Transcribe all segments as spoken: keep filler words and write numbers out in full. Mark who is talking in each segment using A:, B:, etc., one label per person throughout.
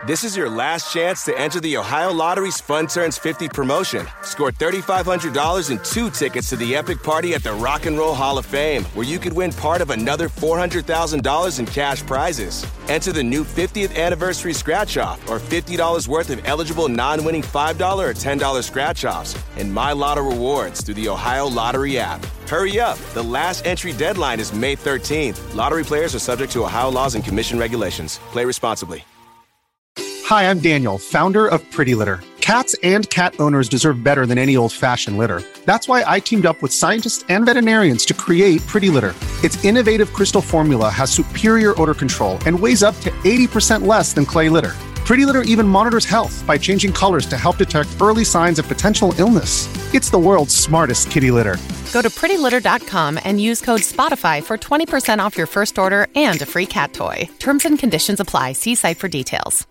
A: This is your last chance to enter the Ohio Lottery's Fun Turns fifty promotion. Score three thousand five hundred dollars and two tickets to the epic party at the Rock and Roll Hall of Fame, where you could win part of another four hundred thousand dollars in cash prizes. Enter the new fiftieth anniversary scratch-off or fifty dollars worth of eligible non-winning five dollars or ten dollars scratch-offs and My Lotto rewards through the Ohio Lottery app. Hurry up. The last entry deadline is May thirteenth. Lottery players are subject to Ohio laws and commission regulations. Play responsibly.
B: Hi, I'm Daniel, founder of Pretty Litter. Cats and cat owners deserve better than any old-fashioned litter. That's why I teamed up with scientists and veterinarians to create Pretty Litter. Its innovative crystal formula has superior odor control and weighs up to eighty percent less than clay litter. Pretty Litter even monitors health by changing colors to help detect early signs of potential illness. It's the world's smartest kitty litter.
C: Go to pretty litter dot com and use code SPOTIFY for twenty percent off your first order and a free cat toy. Terms and conditions apply. See site for details.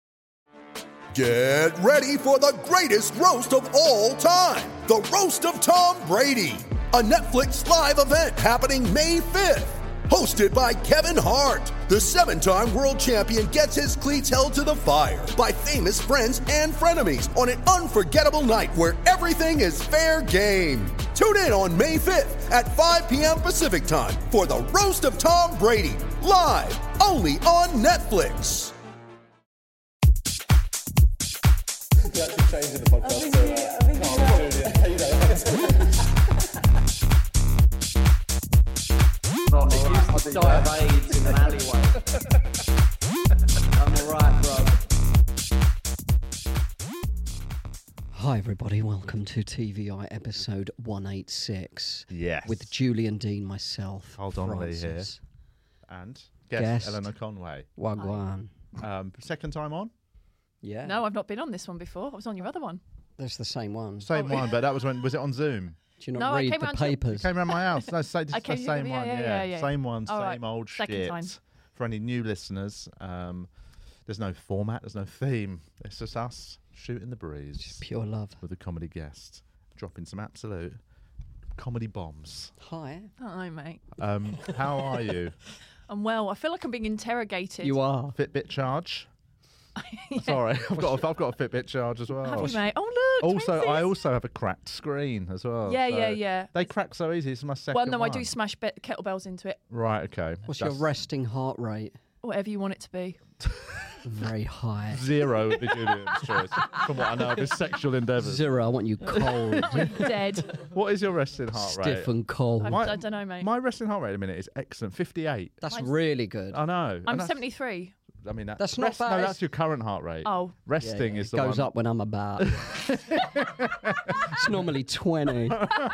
D: Get ready for the greatest roast of all time, the Roast of Tom Brady, a Netflix live event happening May fifth. Hosted by Kevin Hart, the seven-time world champion gets his cleats held to the fire by famous friends and frenemies on an unforgettable night where everything is fair game. Tune in on May fifth at five p.m. Pacific time for the Roast of Tom Brady, live only on Netflix.
E: You're actually changing the podcast. I think, so, uh, I think no, I'm brilliant. How you doing?
F: Not if you used to die of AIDS in an alleyway. I'm alright, bro.
G: Hi everybody, welcome to T V I episode one eighty-six.
H: Yes.
G: With Julian Dean, myself,
H: Hold on, Lee here.
G: Francis.
H: And guest,
G: Guest.
H: Eleanor Conway.
G: Wagwan.
H: Um, second time on?
G: Yeah.
I: No, I've not been on this one before. I was on your other one.
G: That's the same one.
H: Same one, but that was when, was it on Zoom?
G: Do you not
I: No, I
G: read
I: came
G: the
I: round to-
G: papers?
H: Came around my house. No, say,
I: I
H: it's the
I: came-
H: same
I: yeah,
H: one.
I: yeah,
H: Yeah,
I: yeah, yeah.
H: Same one,
I: All
H: same
I: right,
H: old
I: second
H: shit.
I: time.
H: For any new listeners, um, there's no format, there's no theme. It's just us shooting the breeze.
G: Just pure love.
H: With a comedy guest. Dropping some absolute comedy bombs.
G: Hi.
I: Hi, mate.
H: Um, how are you?
I: I'm well. I feel like I'm being interrogated.
G: You are.
H: Fitbit charge?
I: Yeah.
H: Sorry, I've got a, I've got a Fitbit charge as well.
I: Have you, mate? Oh, look.
H: Also,
I: twinsies.
H: I also have a cracked screen as well.
I: Yeah,
H: so
I: yeah, yeah.
H: They crack so easy. It's my second
I: Well, no,
H: one.
I: I do smash be- kettlebells into it.
H: Right, okay.
G: What's
H: That's
G: your resting heart rate?
I: Whatever you want it to be.
G: Very high.
H: Zero would be Julian's choice, from what I know of his sexual endeavours.
G: Zero, I want you cold.
I: Dead.
H: What is your resting heart rate?
G: Stiff and cold.
I: I,
H: My-
I: I don't know, mate.
H: My resting heart rate at the minute is excellent, fifty-eight.
G: That's
I: Mine's-
G: really good.
H: I know.
I: I'm
H: and that's-
I: seventy-three.
H: I mean, that,
G: That's not
H: rest,
G: bad.
H: No, that's your current heart rate.
I: Oh.
H: Resting
G: Yeah,
H: is
G: it
H: the
G: goes
H: one.
G: up when I'm about. It's normally twenty.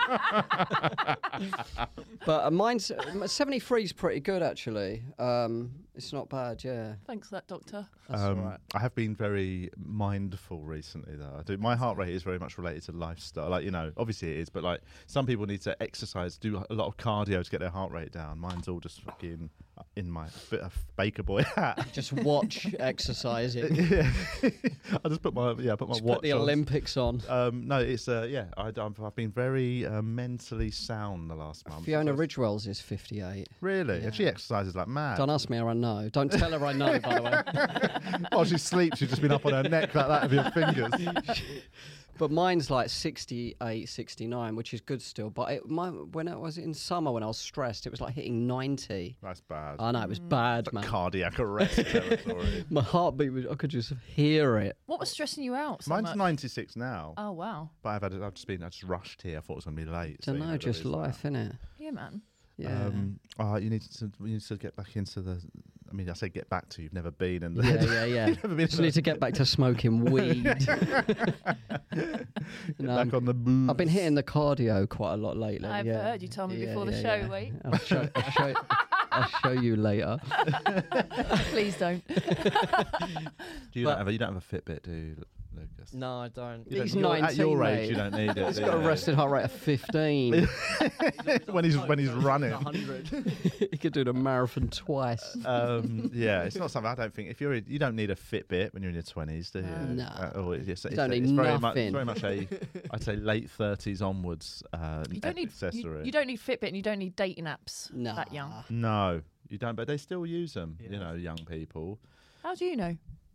G: But uh, mine's uh, seventy-three is pretty good actually. Um, it's not bad, yeah.
I: Thanks for that, doctor.
G: That's
H: Um,
G: all right.
H: I have been very mindful recently, though. I do. My heart rate is very much related to lifestyle. Like, you know, obviously it is, but like some people need to exercise, do a lot of cardio to get their heart rate down. Mine's all just fucking in my bit of baker boy hat.
G: Just watch exercising.
H: Yeah. I just put my yeah, put my
G: Just
H: watch
G: put the
H: on.
G: Olympics on.
H: Um, no, it's uh, yeah. I, I've, I've been very uh, mentally sound the last month.
G: Fiona
H: So-
G: Ridgewell's is fifty-eight.
H: Really?
G: Yeah.
H: And she exercises like mad.
G: Don't ask me how I know. Don't tell her I know, by the way.
H: While she sleeps, she's just been up on her neck like that with your fingers.
G: But mine's like sixty-eight, sixty-nine, which is good still. But it, my, when it was in summer, when I was stressed, it was like hitting ninety.
H: That's bad.
G: I know, it was bad,
H: It's
G: man.
H: like cardiac arrest territory.
G: My heartbeat was, I could just hear it.
I: What was stressing you out so
H: Mine's
I: much?
H: ninety-six now.
I: Oh, wow.
H: But I've had, I've just been, I just rushed here. I thought it was going to be late. so,
G: Don't
H: you
G: know,
H: there
G: just
H: is
G: life,
H: that.
G: innit?
I: Yeah, man.
G: Yeah.
H: Um, oh, you need to, you need to get back into the. I mean, I say get back to. You've never been in the.
G: yeah, yeah, yeah.
H: You've never been
G: Just
H: in
G: need
H: the-
G: to get back to smoking weed.
H: Get
G: No,
H: back on the booze.
G: I've been hitting the cardio quite a lot lately.
I: I've
G: yeah.
I: heard you told me
G: Yeah,
I: before the
G: yeah,
I: show,
G: yeah.
I: Lee.
G: I'll show, I'll, show, I'll show you later.
I: Please don't.
H: Do you
G: But-
H: don't have a, you don't have a Fitbit, do you, Lucas?
J: No, I don't.
H: You don't-
G: He's
H: you're-
G: nineteen,
H: At your age,
G: mate.
H: you don't need it.
G: He's
H: do
G: got a
H: you?
G: rested heart rate of fifteen.
H: when he's when he's running.
G: He could do the marathon twice.
H: Um, yeah, it's not something I don't think. If you're, you don't need a Fitbit when you're in your twenties, do you?
G: No.
H: Uh, or it's, it's,
G: You don't
H: it's
G: need
H: very much,
G: nothing.
H: very much a, I'd say late thirties onwards. Uh,
I: You don't need
H: accessory.
I: you, you don't need Fitbit and you don't need dating apps
G: Nah.
I: that young.
H: No, you don't. But they still use them. You know, young people.
I: How do you know?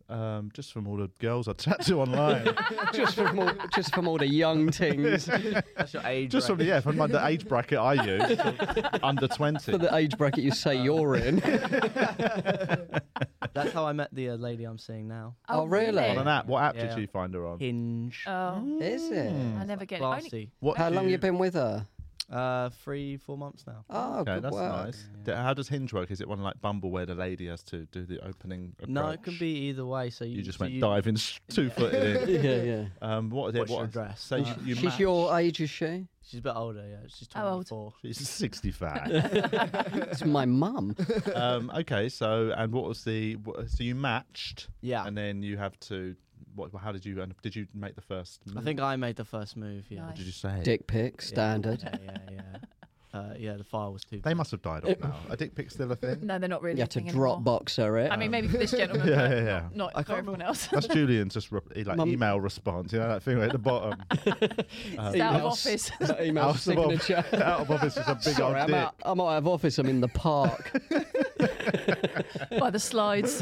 H: Um, just from all the girls I chat to online.
G: just from all, just from all the young tings.
F: That's your age.
H: Just from the, yeah, from like the age bracket I use, under twenty.
G: For the age bracket you say you're in.
F: That's how I met the uh, lady I'm seeing now.
G: Oh, really?
H: On an app. What app
F: Yeah.
H: did you find her on?
F: Hinge.
I: Oh,
G: Is it?
I: I never get it. Only,
F: Classy.
H: What
G: How
H: do
G: long you been with her?
F: Uh, three, four months now.
G: Oh,
H: Okay,
G: good
H: that's
G: work.
H: nice. D- How does Hinge work? Is it one like Bumble where the lady has to do the opening approach?
F: No, it can be either way. So you,
H: You just
F: so
H: went
F: you,
H: diving s- two footed in.
G: Yeah, yeah.
H: Um, what is it?
F: What's
H: what
F: your address?
H: So
F: Uh,
H: you, you
G: She's
H: match-
G: your age, is she?
F: She's a bit older. Yeah, she's
I: How old?
F: twenty-four.
H: She's sixty-five.
G: It's my mum.
H: um, okay, so and what was the? What, so you matched,
F: Yeah.
H: and then you have to. What? How did you? Did you make the first? Move?
F: I think I made the first move. Yeah.
I: Nice.
H: What did you say?
G: Dick pic, standard.
F: Yeah, yeah, yeah. Uh, yeah, the file was too.
H: They must have died off now. Are dick pics still a thing?
I: no, they're not really.
G: You
I: a
G: have to
I: thing
G: drop
I: anymore.
G: box her it.
I: I mean, maybe for this gentleman,
H: Yeah,
I: but
H: yeah, yeah.
I: not, not
F: I
I: for
F: can't
I: everyone else.
H: That's Julian's just re- he, like
G: Mum-
H: email response. You know that thing at the bottom.
I: It's out of office.
G: Email
H: Out of,
G: signature.
H: out of office is a big
G: Sorry,
H: old
G: I'm
H: dick.
G: out, I'm out of office. I'm in the park.
I: By the slides.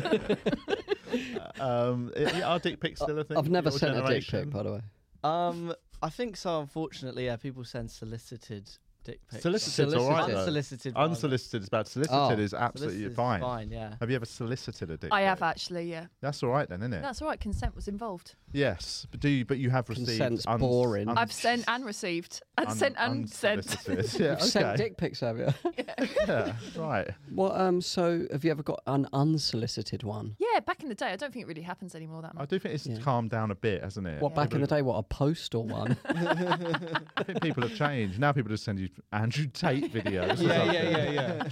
H: Um, i- are dick pics still a thing?
G: I've
H: for
G: never
H: your
G: sent a dick
H: generation?
G: pic, by the way.
F: Um, I think so. Unfortunately, yeah, people send solicited dick pics.
H: Solicited's all right, though.
F: Unsolicited. rather.
H: Unsolicited is bad. Solicited
G: Oh.
H: is absolutely
F: Solicited's
H: fine.
F: Fine, yeah.
H: Have you ever solicited a dick
I: I
H: pic?
I: have actually, yeah.
H: That's all right then, isn't it?
I: That's all right. Consent was involved.
H: Yes, but do you? But you have received.
G: Consent's boring.
H: uns-
I: I've sent and received. And
H: un-
I: sent and sent.
H: unsolicited. Yeah,
G: You've sent
H: okay.
G: dick pics, have you?
H: Yeah, right.
G: What? Um. So, have you ever got an unsolicited one?
I: Yeah, back in the day, I don't think it really happens anymore that
H: I
I: much.
H: do think it's
G: Yeah.
H: calmed down a bit, hasn't it?
G: What? Back in the day, what? A postal one?
H: I think people have changed. Now people just send you Andrew Tate videos. or something.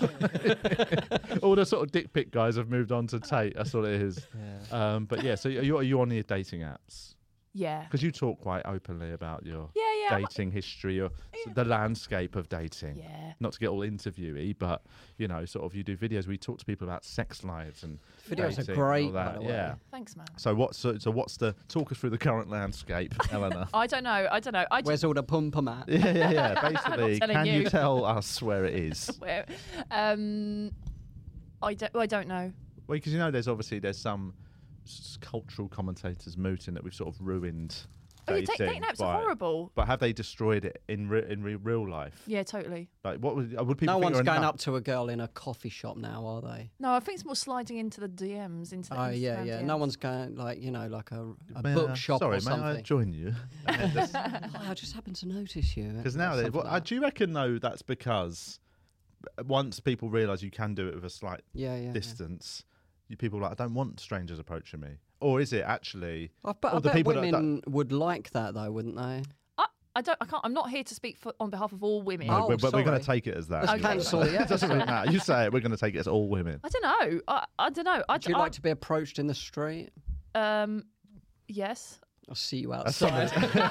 G: yeah.
H: All the sort of dick pic guys have moved on to Tate. That's what it is.
F: Yeah.
H: Um, but yeah, so are you, are you on your dating apps?
I: Yeah.
H: Because you talk quite openly about your
I: Yeah, yeah. I'm-
H: dating history or s- the landscape of dating.
I: Yeah.
H: Not to get all interviewy, but you know, sort of you do videos where you talk to people about sex lives and
G: Videos are
H: dating and
G: great,
H: all
G: by
H: that.
G: the way.
H: Yeah.
I: Thanks, man.
H: So what's so, so what's the talk us through the current landscape, Eleanor?
I: I don't know. I don't know. I just
G: Where's all the pum pum at?
H: yeah, yeah, yeah. Basically,
I: telling
H: can you.
I: you.
H: tell us where it is?
I: where. Um, I don't. I don't know.
H: Well, because you know, there's obviously there's some s- cultural commentators mooting that we've sort of ruined.
I: Oh, yeah,
H: dating
I: da- dating apps
H: by-
I: are horrible.
H: But have they destroyed it in re- in re- real life?
I: Yeah, totally.
H: Like, what would would people?
G: No
H: think
G: one's
H: you're a
G: going
H: nut?
G: up to a girl in a coffee shop now, are they?
I: No, I think it's more sliding into the D Ms, into the
G: Oh yeah,
I: Instagram
G: yeah.
I: D Ms.
G: No one's going like you know like a, a
H: May I-
G: bookshop
H: Sorry,
G: or
H: may I
G: something.
H: join you?
G: Oh, I just happened to notice you.
H: Because
G: Or
H: now, they,
G: something
H: what,
G: like
H: uh,
G: that.
H: do you reckon though that's because once people realise you can do it with a slight
G: yeah, yeah, yeah.
H: distance, you people are like, I don't want strangers approaching me, or is it actually?
G: I bet,
H: or
G: I
H: the
G: bet
H: people that-
G: women would like that though, wouldn't they?
I: I, I don't. I can't. I'm not here to speak for, on behalf of all women.
H: No,
G: Oh,
H: but, but we're going to
G: sorry.
H: take it as that.
G: Let's
H: anyway.
G: cancel it, yeah.
H: It doesn't really matter. You say it. We're going to take it as all women.
I: I don't know. I, I don't know. I,
G: Would you
I: I,
G: like to be approached in the street?
I: Um, yes.
G: I'll see you
H: That's
G: outside.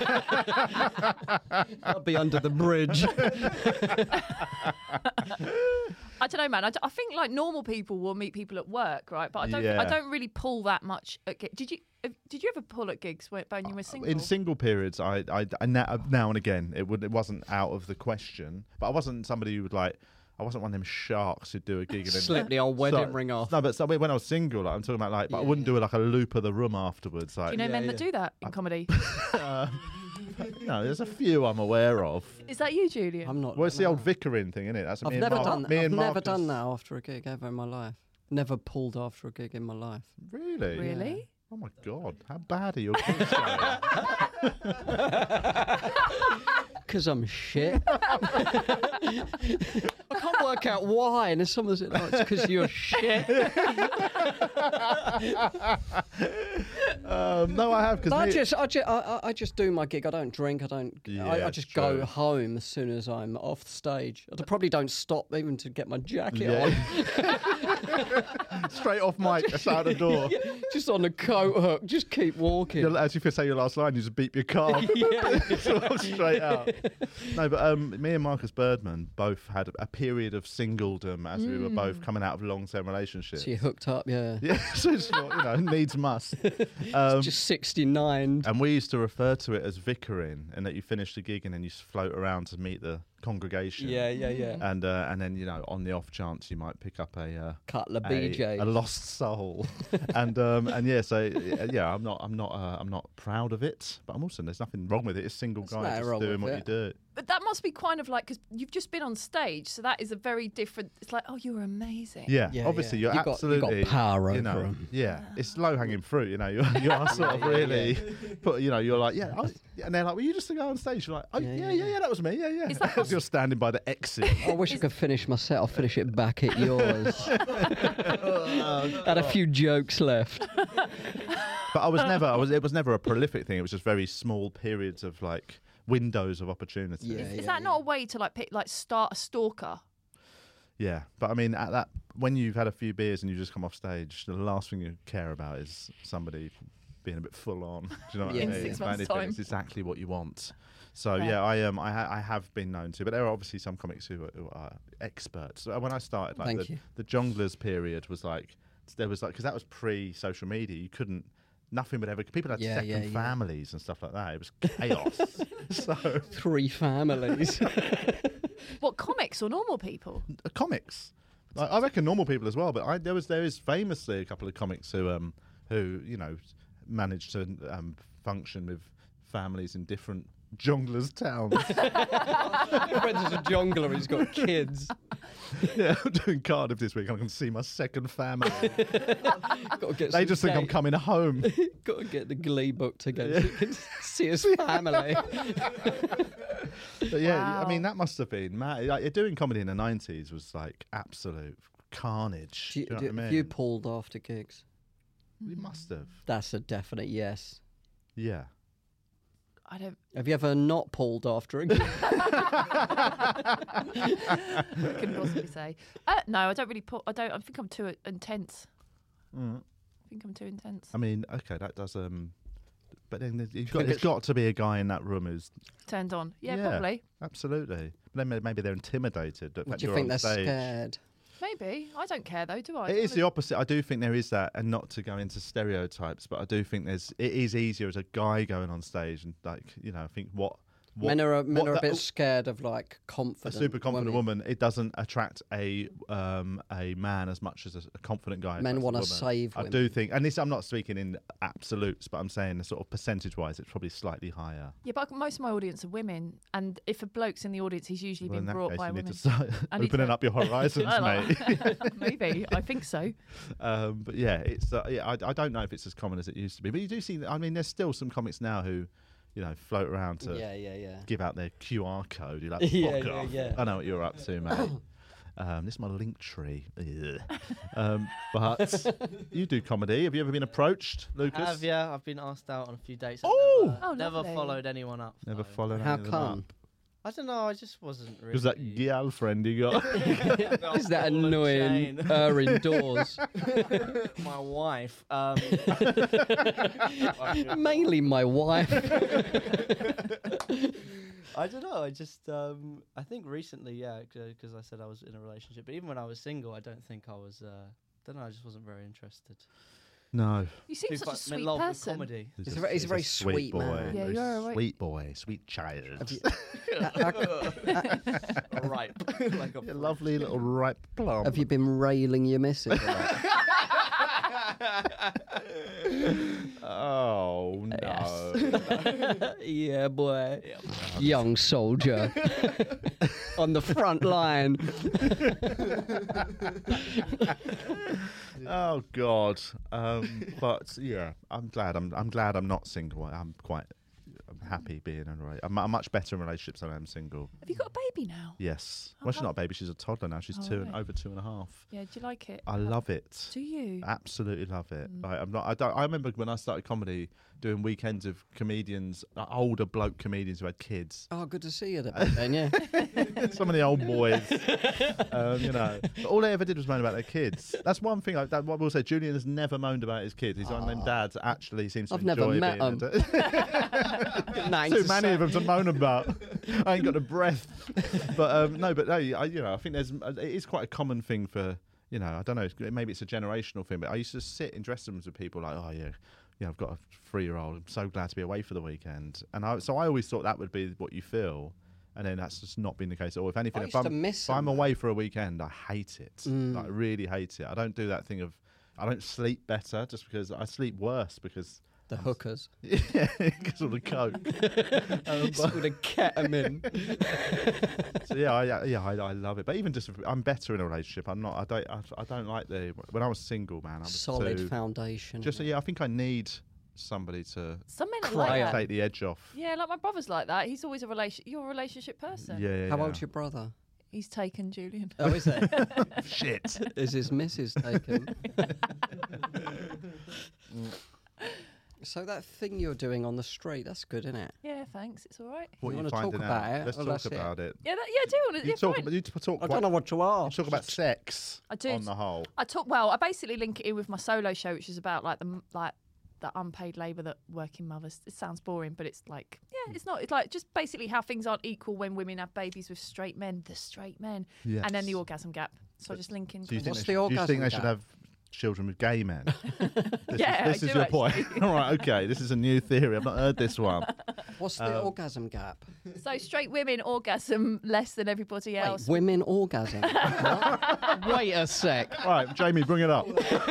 G: I'll be under the bridge.
I: I don't know, man. I, d- I think like normal people will meet people at work, right? But I don't.
H: Yeah.
I: I don't really pull that much. At gi- did you? uh, Did you ever pull at gigs when, when you were single?
H: In single periods, I, I, I now, now and again, it would, it wasn't out of the question. But I wasn't somebody who would like. I wasn't one of them sharks who'd do a gig and then
G: Slip the old wedding
H: So-
G: ring off.
H: No, but so, when I was single, like, I'm talking about like, but I
G: Yeah,
H: wouldn't
G: yeah.
H: do like a loop of the room afterwards. Like,
I: do you know
G: Yeah,
I: men that
G: yeah.
I: do that in comedy?
H: uh, you know, there's a few I'm aware of.
I: Is that you, Julian?
G: I'm not.
H: Well, it's the
G: no.
H: old vickering thing, isn't it? That's
G: I've
H: me and
G: never
H: Mark-
G: done.
H: Me
G: I've
H: and
G: never
H: Marcus-
G: done that after a gig ever in my life. Never pulled after a gig in my life.
H: Really?
I: Really?
H: Oh my god, how bad are your gigs going?
G: Because I'm shit. I can't work out why. And there's someone that's like, it's because you're shit.
H: um, no, I have because
G: I just, I just, I, I- I just do my gig. I don't drink. I don't. I,
H: Yeah,
G: I just
H: true.
G: go home as soon as I'm off stage. I probably don't stop even to get my jacket
H: Yeah.
G: on.
H: straight off mic, that's out the door.
G: Just on the coat hook. Just keep walking.
H: You'll- As you could say your last line, you just beep your car.
G: Yeah.
H: Sort of straight out. No, but um, me and Marcus Birdman both had a period of singledom as we were both coming out of long-term relationships.
G: So you hooked up, yeah.
H: Yeah, so it's not, you know, needs must. Um,
G: Just sixty-nine.
H: and we used to refer to it as vickering, and that you finish the gig and then you s- float around to meet the congregation.
G: Yeah, yeah, yeah.
H: And uh, and then, you know, on the off chance you might pick up a uh,
G: Couple of
H: a,
G: B Js.
H: a lost soul. and um, and yeah, so uh, yeah, I'm not I'm not uh, I'm not proud of it, but I'm also there's nothing wrong with it. It's single
G: There's
H: guy
G: nothing
H: just
G: wrong
H: doing
G: with
H: what
G: it.
H: you do.
I: But that must be kind of like, because you've just been on stage, so that is a very different. It's like, oh, you were amazing.
H: Yeah,
G: Yeah,
H: obviously
G: yeah.
H: you're
G: You got- you got
H: absolutely
G: power
H: you
G: over
H: know,
G: 'em.
H: Yeah, it's low hanging fruit. You know, you you are sort of
G: Yeah, yeah,
H: really, put you know, you're like yeah, I, and they're like, well, you just to go on stage. You're like, oh yeah,
G: Yeah,
H: yeah,
G: yeah,
H: yeah, that was me. Yeah, yeah.
I: Is that
H: As you're standing by the exit.
G: I wish I could finish my set. I'll finish it back at yours. Had a few jokes left.
H: But I was never, I was, it was never a prolific thing. It was just very small periods of like windows of opportunity.
G: Yeah,
I: Is,
G: yeah,
I: is that not a way to like pick, like start a stalker?
H: Yeah, but I mean, at that when you've had a few beers and you just come off stage, the last thing you care about is somebody being a bit full on. Do you know what
G: Yeah.
H: I
G: In
H: mean?
I: six
H: If
I: months'
H: anything,
I: time.
H: it's exactly what you want. So
I: Yeah.
H: yeah, I um, I, ha- I have been known to, but there are obviously some comics who are, who are experts. So when I started, like
G: Thank
H: the,
G: you.
H: the Jongleurs period was like there was like because that was pre-social media. You couldn't. Nothing would ever. People had
G: Yeah,
H: second
G: yeah, yeah.
H: families and stuff like that. It was chaos. so
G: Three families.
I: What, comics or normal people?
H: uh, comics. Like, I reckon normal people as well, but I, there was there is famously a couple of comics who um who you know managed to um, function with families in different jongleurs towns.
G: My friend is a jongler. He's got kids.
H: Yeah, I'm doing Cardiff this week. I can see my second family.
G: Got to get
H: They
G: some
H: just think I'm
G: date.
H: coming home.
G: Got to get the Glee book to go so you can see his family.
H: But yeah, I
I: Wow.
H: mean that must have been mad. Like, doing comedy in the nineties was like absolute carnage.
G: Do you,
H: Do you know
G: do,
H: what I mean?
G: have you pulled after gigs?
H: We must have.
G: That's a definite yes.
H: Yeah.
I: I don't.
G: Have you ever not pulled after a gig?
I: Couldn't possibly say. Uh, no, I don't really put. I don't. I think I'm too uh, intense.
H: Mm.
I: I think I'm too intense.
H: I mean, okay, that does um. But then there's, you've
G: think
H: got, there's
G: it's-
H: got to be a guy in that room who's
I: Turned on. Yeah,
H: Yeah.
I: probably.
H: absolutely. But then may- maybe they're intimidated. The
G: What
H: fact
G: do you
H: you're
G: think
H: on
G: they're
H: stage.
G: scared?
I: Maybe. I don't care though, do I?
H: It is the opposite. I do think there is that, and not to go into stereotypes, but I do think there's. It is easier as a guy going on stage, and like you know, I think what. what
G: Men are a, men
H: what
G: are a
H: that-
G: bit scared of like
H: a
G: confident.
H: super confident
G: women.
H: woman. It doesn't attract a um, a man as much as a, a confident guy.
G: Men
H: attracts a
G: wanna
H: woman.
G: save
H: I
G: women.
H: do think, and this I'm not speaking in absolutes, but I'm saying the sort of percentage wise, it's probably slightly higher.
I: Yeah, but most of my audience are women, and if a bloke's in the audience, he's usually
H: Well, in
I: been
H: that
I: brought
H: case,
I: by
H: you
I: women.
H: need to start
I: I need
H: opening
I: to-
H: up your horizons,
I: Well,
H: mate.
I: Maybe. I think so.
H: Um, but yeah, it's uh, yeah. I, I don't know if it's as common as it used to be, but you do see. I mean, there's still some comics now who, you know, float around to
G: Yeah, yeah, yeah.
H: give out their Q R code. You're like,
G: Yeah,
H: fuck
G: yeah,
H: off.
G: yeah.
H: I know what you're up to, mate. Um, this is my link tree. Ugh. um, but you do comedy. Have you ever been approached, Lucas?
F: Have, yeah, I've been asked out on a few dates. I've
H: Oh!
F: never,
I: Oh,
F: never
I: lovely.
F: followed anyone up.
H: Never
F: so-
H: followed.
G: How
H: any of them
G: come?
H: up?
F: I don't know. I just wasn't really.
H: Was that girlfriend you got?
G: Is that
F: Ball and
G: annoying?
F: chain.
G: Her indoors.
F: My wife. Um,
G: Mainly my wife.
F: I don't know. I just, um, I think recently, yeah, because I said I was in a relationship. But even when I was single, I don't think I was. Uh, don't know. I just wasn't very interested.
H: No.
I: You seem
F: Too
I: such a
F: fu- I'm in
I: sweet
F: love with
I: person.
F: comedy.
G: He's a very- he's a very sweet
H: boy.
G: man.
I: Yeah,
H: Very
I: you're a right-
H: sweet boy, sweet child.
F: Ripe, like a
H: A lovely little ripe plum.
G: Have you been railing your missus? a lot?
H: Oh no.
G: Yeah, boy. Young soldier. On the front line.
H: Oh God. Um, but yeah, I'm glad. I'm I'm glad I'm not single. I'm quite I'm happy being in a relationship. I'm, I'm much better in relationships than I am single.
I: Have you got a baby now?
H: Yes.
I: Oh,
H: Well, she's
I: how-
H: not a baby. She's a toddler now. She's
I: Oh,
H: two and
I: right.
H: over two and a half.
I: Yeah, do you like it?
H: I love it.
I: Do you?
H: Absolutely love it.
I: Mm.
H: Like, I'm not. I don't. I remember when I started comedy, doing weekends of comedians, uh, older bloke comedians who had kids.
G: Oh, good to see you then, yeah.
H: Some of the old boys, um, you know. But all they ever did was moan about their kids. That's one thing. I, that, what we'll say. Julian has never moaned about his kids. He's one of them dads that actually seems to
G: I've never
H: enjoy
G: met
H: being. a dad. Too many of them to moan about. I ain't got the breath. But um, no, but no, I, you know, I think there's it is quite a common thing for. You know, I don't know. Maybe it's a generational thing, but I used to sit in dressing rooms with people like, oh yeah, yeah, I've got a three-year-old. I'm so glad to be away for the weekend, and I, so I always thought that would be what you feel. And then that's just not been the case at all. If anything,
G: I
H: if
G: used to
H: I'm,
G: miss
H: if I'm
G: them,
H: away for a weekend, I hate it.
G: Mm.
H: Like, I really hate it. I don't do that thing of, I don't sleep better just because I sleep worse because
G: the hookers.
H: Yeah, because of the coke. um,
G: All the ketamine.
H: so yeah, I, yeah, I, I love it. But even just, if I'm better in a relationship. I'm not. I don't. I, I don't like the. When I was single, man, I was
G: Solid
H: too,
G: foundation.
H: Just yeah, I think I need somebody to
I: Some men are
G: Cry
I: like
G: out.
I: that.
H: take the edge off.
I: Yeah, like my brother's like that. He's always a relation. You're a relationship person.
H: Yeah, yeah.
G: How
H: yeah.
G: old's your brother?
I: He's taken Julian.
G: Oh, is it?
H: Shit.
G: Is his missus taken? So that thing you're doing on the street, that's good, isn't it?
I: Yeah, thanks. It's all right.
H: What
G: You
H: are you
G: wanna talk
H: finding
G: about
H: out?
G: it?
H: Let's
G: Well,
H: talk
G: that's it.
H: about it.
I: Yeah, that, yeah, I do want to.
H: You
I: Yeah,
H: talk
I: fine.
H: about. You t- talk.
G: I
H: quite-
G: don't know what you
H: you
G: ask.
H: talk about sex
I: I do.
H: on the whole.
I: I talk well. I basically link it in with my solo show, which is about like the m- like the unpaid labour that working mothers. It sounds boring, but it's like yeah, it's not. It's like just basically how things aren't equal when women have babies with straight men. The straight men,
H: Yes.
I: and then the orgasm gap. So I just link in.
H: Do you think
G: What's
H: they
G: the
H: should, do you
G: orgasm
H: think they should
G: gap?
H: have children with gay men? This
I: Yeah,
H: is, this
I: I
H: is
I: do
H: your point.
I: actually.
H: All right, okay. This is a new theory. I've not heard this one.
G: What's the orgasm gap?
I: So straight women orgasm less than everybody
G: Wait,
I: else.
G: women orgasm. What? Wait a sec.
H: Right, Jamie, bring it up.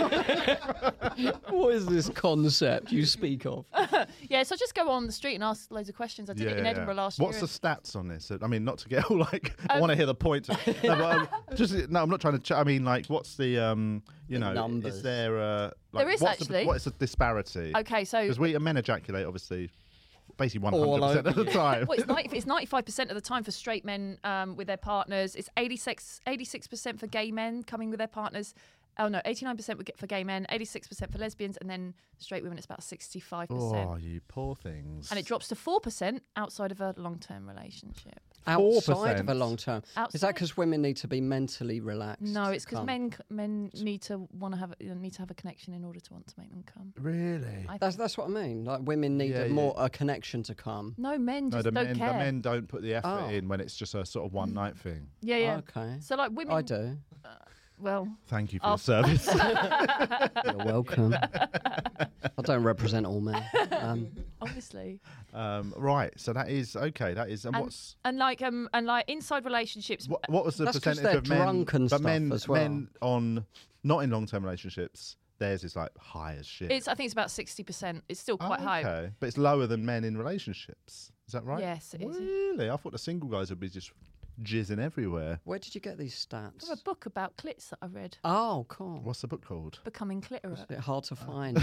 G: What is this concept you speak of?
I: Yeah, so I just go on the street and ask loads of questions. I did it in Edinburgh last
H: What's
I: year.
H: the stats on this? I mean, not to get all like. I
I: Um,
H: want to hear the points. no, but, um, just no, I'm not trying to. Ch- I mean, like, what's the um, you
G: The
H: know,
G: numbers.
H: is there uh, like,
I: There is
H: what's
I: actually.
H: The, what is the disparity?
I: Okay, so
H: Because we men ejaculate obviously, basically one
G: All
H: hundred percent of
G: over
H: the time.
I: well, it's, ninety, it's ninety-five percent of the time for straight men um, with their partners. It's eighty-six, eighty-six percent for gay men coming with their partners. Oh, no, eighty-nine percent for gay men, eighty-six percent for lesbians, and then straight women, it's about sixty-five percent.
H: Oh, you poor things.
I: And it drops to four percent outside of a long-term relationship.
G: Outside of a
H: four percent.
G: long term. Is that
I: Outside.
G: because women need to be mentally relaxed?
I: No,
G: to
I: it's because
G: come?
I: men c- men need to want to have a- need to have a connection in order to want to make them come.
H: Really?
I: I
G: That's that's what I mean. Like women need
H: Yeah,
G: a
H: yeah.
G: more a connection to come.
I: No, men
H: No,
I: just
H: the
I: don't
H: men,
I: care.
H: the men don't put the effort
G: Oh.
H: in when it's just a sort of one night thing.
I: Yeah, yeah.
G: Okay.
I: So like women,
G: I do.
I: well,
H: Thank you for
I: I'll-
H: your service.
G: You're welcome. I don't represent all men. Um,
I: obviously.
H: um, right, so that is okay. That is, and,
I: And,
H: what's
I: and like um and like inside relationships.
H: what, what was the
G: That's 'cause
H: percentage
G: they're
H: of men?
G: drunk and
H: but
G: stuff
H: men,
G: as well.
H: men on not in long term relationships. Theirs is like high as shit.
I: It's I think it's about sixty percent. It's still
H: Oh,
I: quite high.
H: okay, but it's lower than men in relationships. Is that right?
I: Yes, it is.
H: Really? I thought the single guys would be just jizzing everywhere.
G: where did you get these stats?
I: I have a book about clits that I read.
G: Oh, cool.
H: What's the book called?
I: Becoming clitorate.
G: Is it hard to find?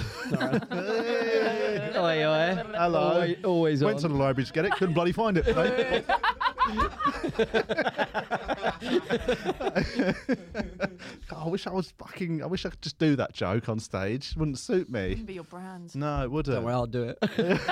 G: Oi, oi.
H: Hello.
G: Always, always
H: Went
G: on.
H: to the library to get it. Couldn't bloody find it. mate. God, I wish I was fucking. I wish I could just do that joke on stage. Wouldn't suit me.
I: Wouldn't be your brand.
H: No, it wouldn't.
G: Don't worry, I'll do it.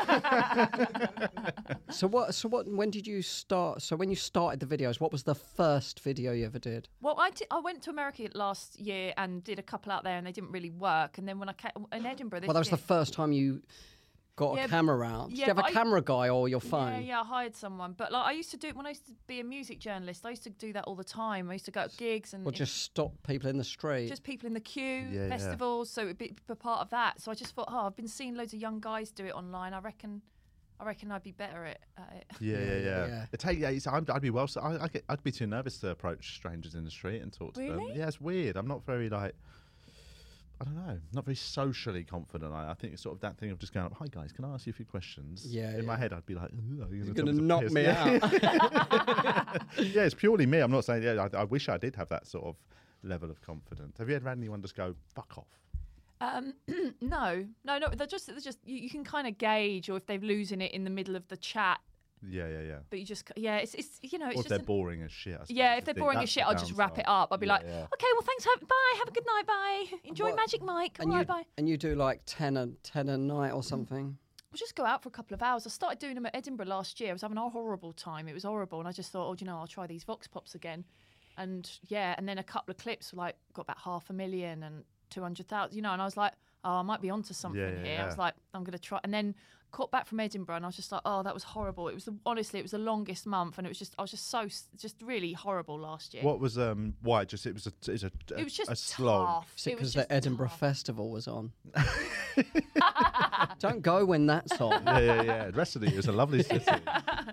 G: so what? So what? When did you start? So when you started the videos, what was the first video you ever did?
I: Well, I, di- I went to America last year and did a couple out there, and they didn't really work. And then when I came in Edinburgh, this
G: Well, that was
I: year,
G: the first time you got
I: Yeah,
G: a camera out. Did
I: yeah,
G: you have a
I: but I-
G: camera guy or your
I: Yeah,
G: phone?
I: yeah, I hired someone. But like I used to do it when I used to be a music journalist. I used to do that all the time. I used to go to gigs and
G: Or just stop people in the street?
I: just people in the queue,
H: Yeah, yeah.
I: festivals. So it'd be be part of that. So I just thought, oh, I've been seeing loads of young guys do it online. I reckon, I reckon I'd be better at, at it.
H: Yeah, yeah, yeah.
G: yeah.
H: It take, yeah it's, I'd, I'd be well. So I, I get, I'd be too nervous to approach strangers in the street and talk to them.
I: Really?
H: Yeah, it's weird. I'm not very like. I don't know. Not very socially confident. I, I think it's sort of that thing of just going up. Hi guys, can I ask you a few questions?
G: Yeah,
H: In my
G: yeah.
H: head, I'd be like, "Ooh, are you
G: You're
H: gonna
G: gonna
H: tell
G: knock
H: me to
G: me
H: piss?"
G: out.
H: Yeah, it's purely me. I'm not saying. Yeah, I, I wish I did have that sort of level of confidence. Have you ever had anyone just go fuck off?
I: Um, no, no, no. They're just, they're just. You, you can kind of gauge, or if they're losing it in the middle of the chat.
H: Yeah, yeah, yeah.
I: But you just, yeah, it's, it's you know, it's
H: Or if
I: just.
H: they're
I: an-
H: boring as shit. I suppose,
I: yeah,
H: is
I: if they're
H: the-
I: boring as
H: that's
I: shit,
H: the
I: I'll just wrap
H: downside.
I: it up. I'll be
H: Yeah,
I: like,
H: yeah.
I: okay, well, thanks, have, bye, have a good night, bye. Enjoy
G: What-
I: Magic Mike.
G: and
I: All
G: you
I: right, bye.
G: and you do like ten a ten a night or something.
I: We'll just go out for a couple of hours. I started doing them at Edinburgh last year. I was having a horrible time. It was horrible, and I just thought, oh, do you know, I'll try these Vox Pops again. And yeah, and then a couple of clips were like got about half a million and two hundred thousand, you know. And I was like, oh, I might be onto something
H: Yeah, yeah,
I: here. I was
H: yeah.
I: like, I'm gonna try. And then got back from Edinburgh, and I was just like, oh, that was horrible. It was the, honestly, it was the longest month, and it was just, I was just so, s- just really horrible last year.
H: What was um? Why? Just it was a. It was a.
I: It was just
H: a slog.
I: tough.
G: Is it
I: It was
G: because
I: just
G: the Edinburgh
I: tough.
G: Festival was on? Don't go when that's on.
H: Yeah, yeah, yeah. The rest of the year is a lovely city.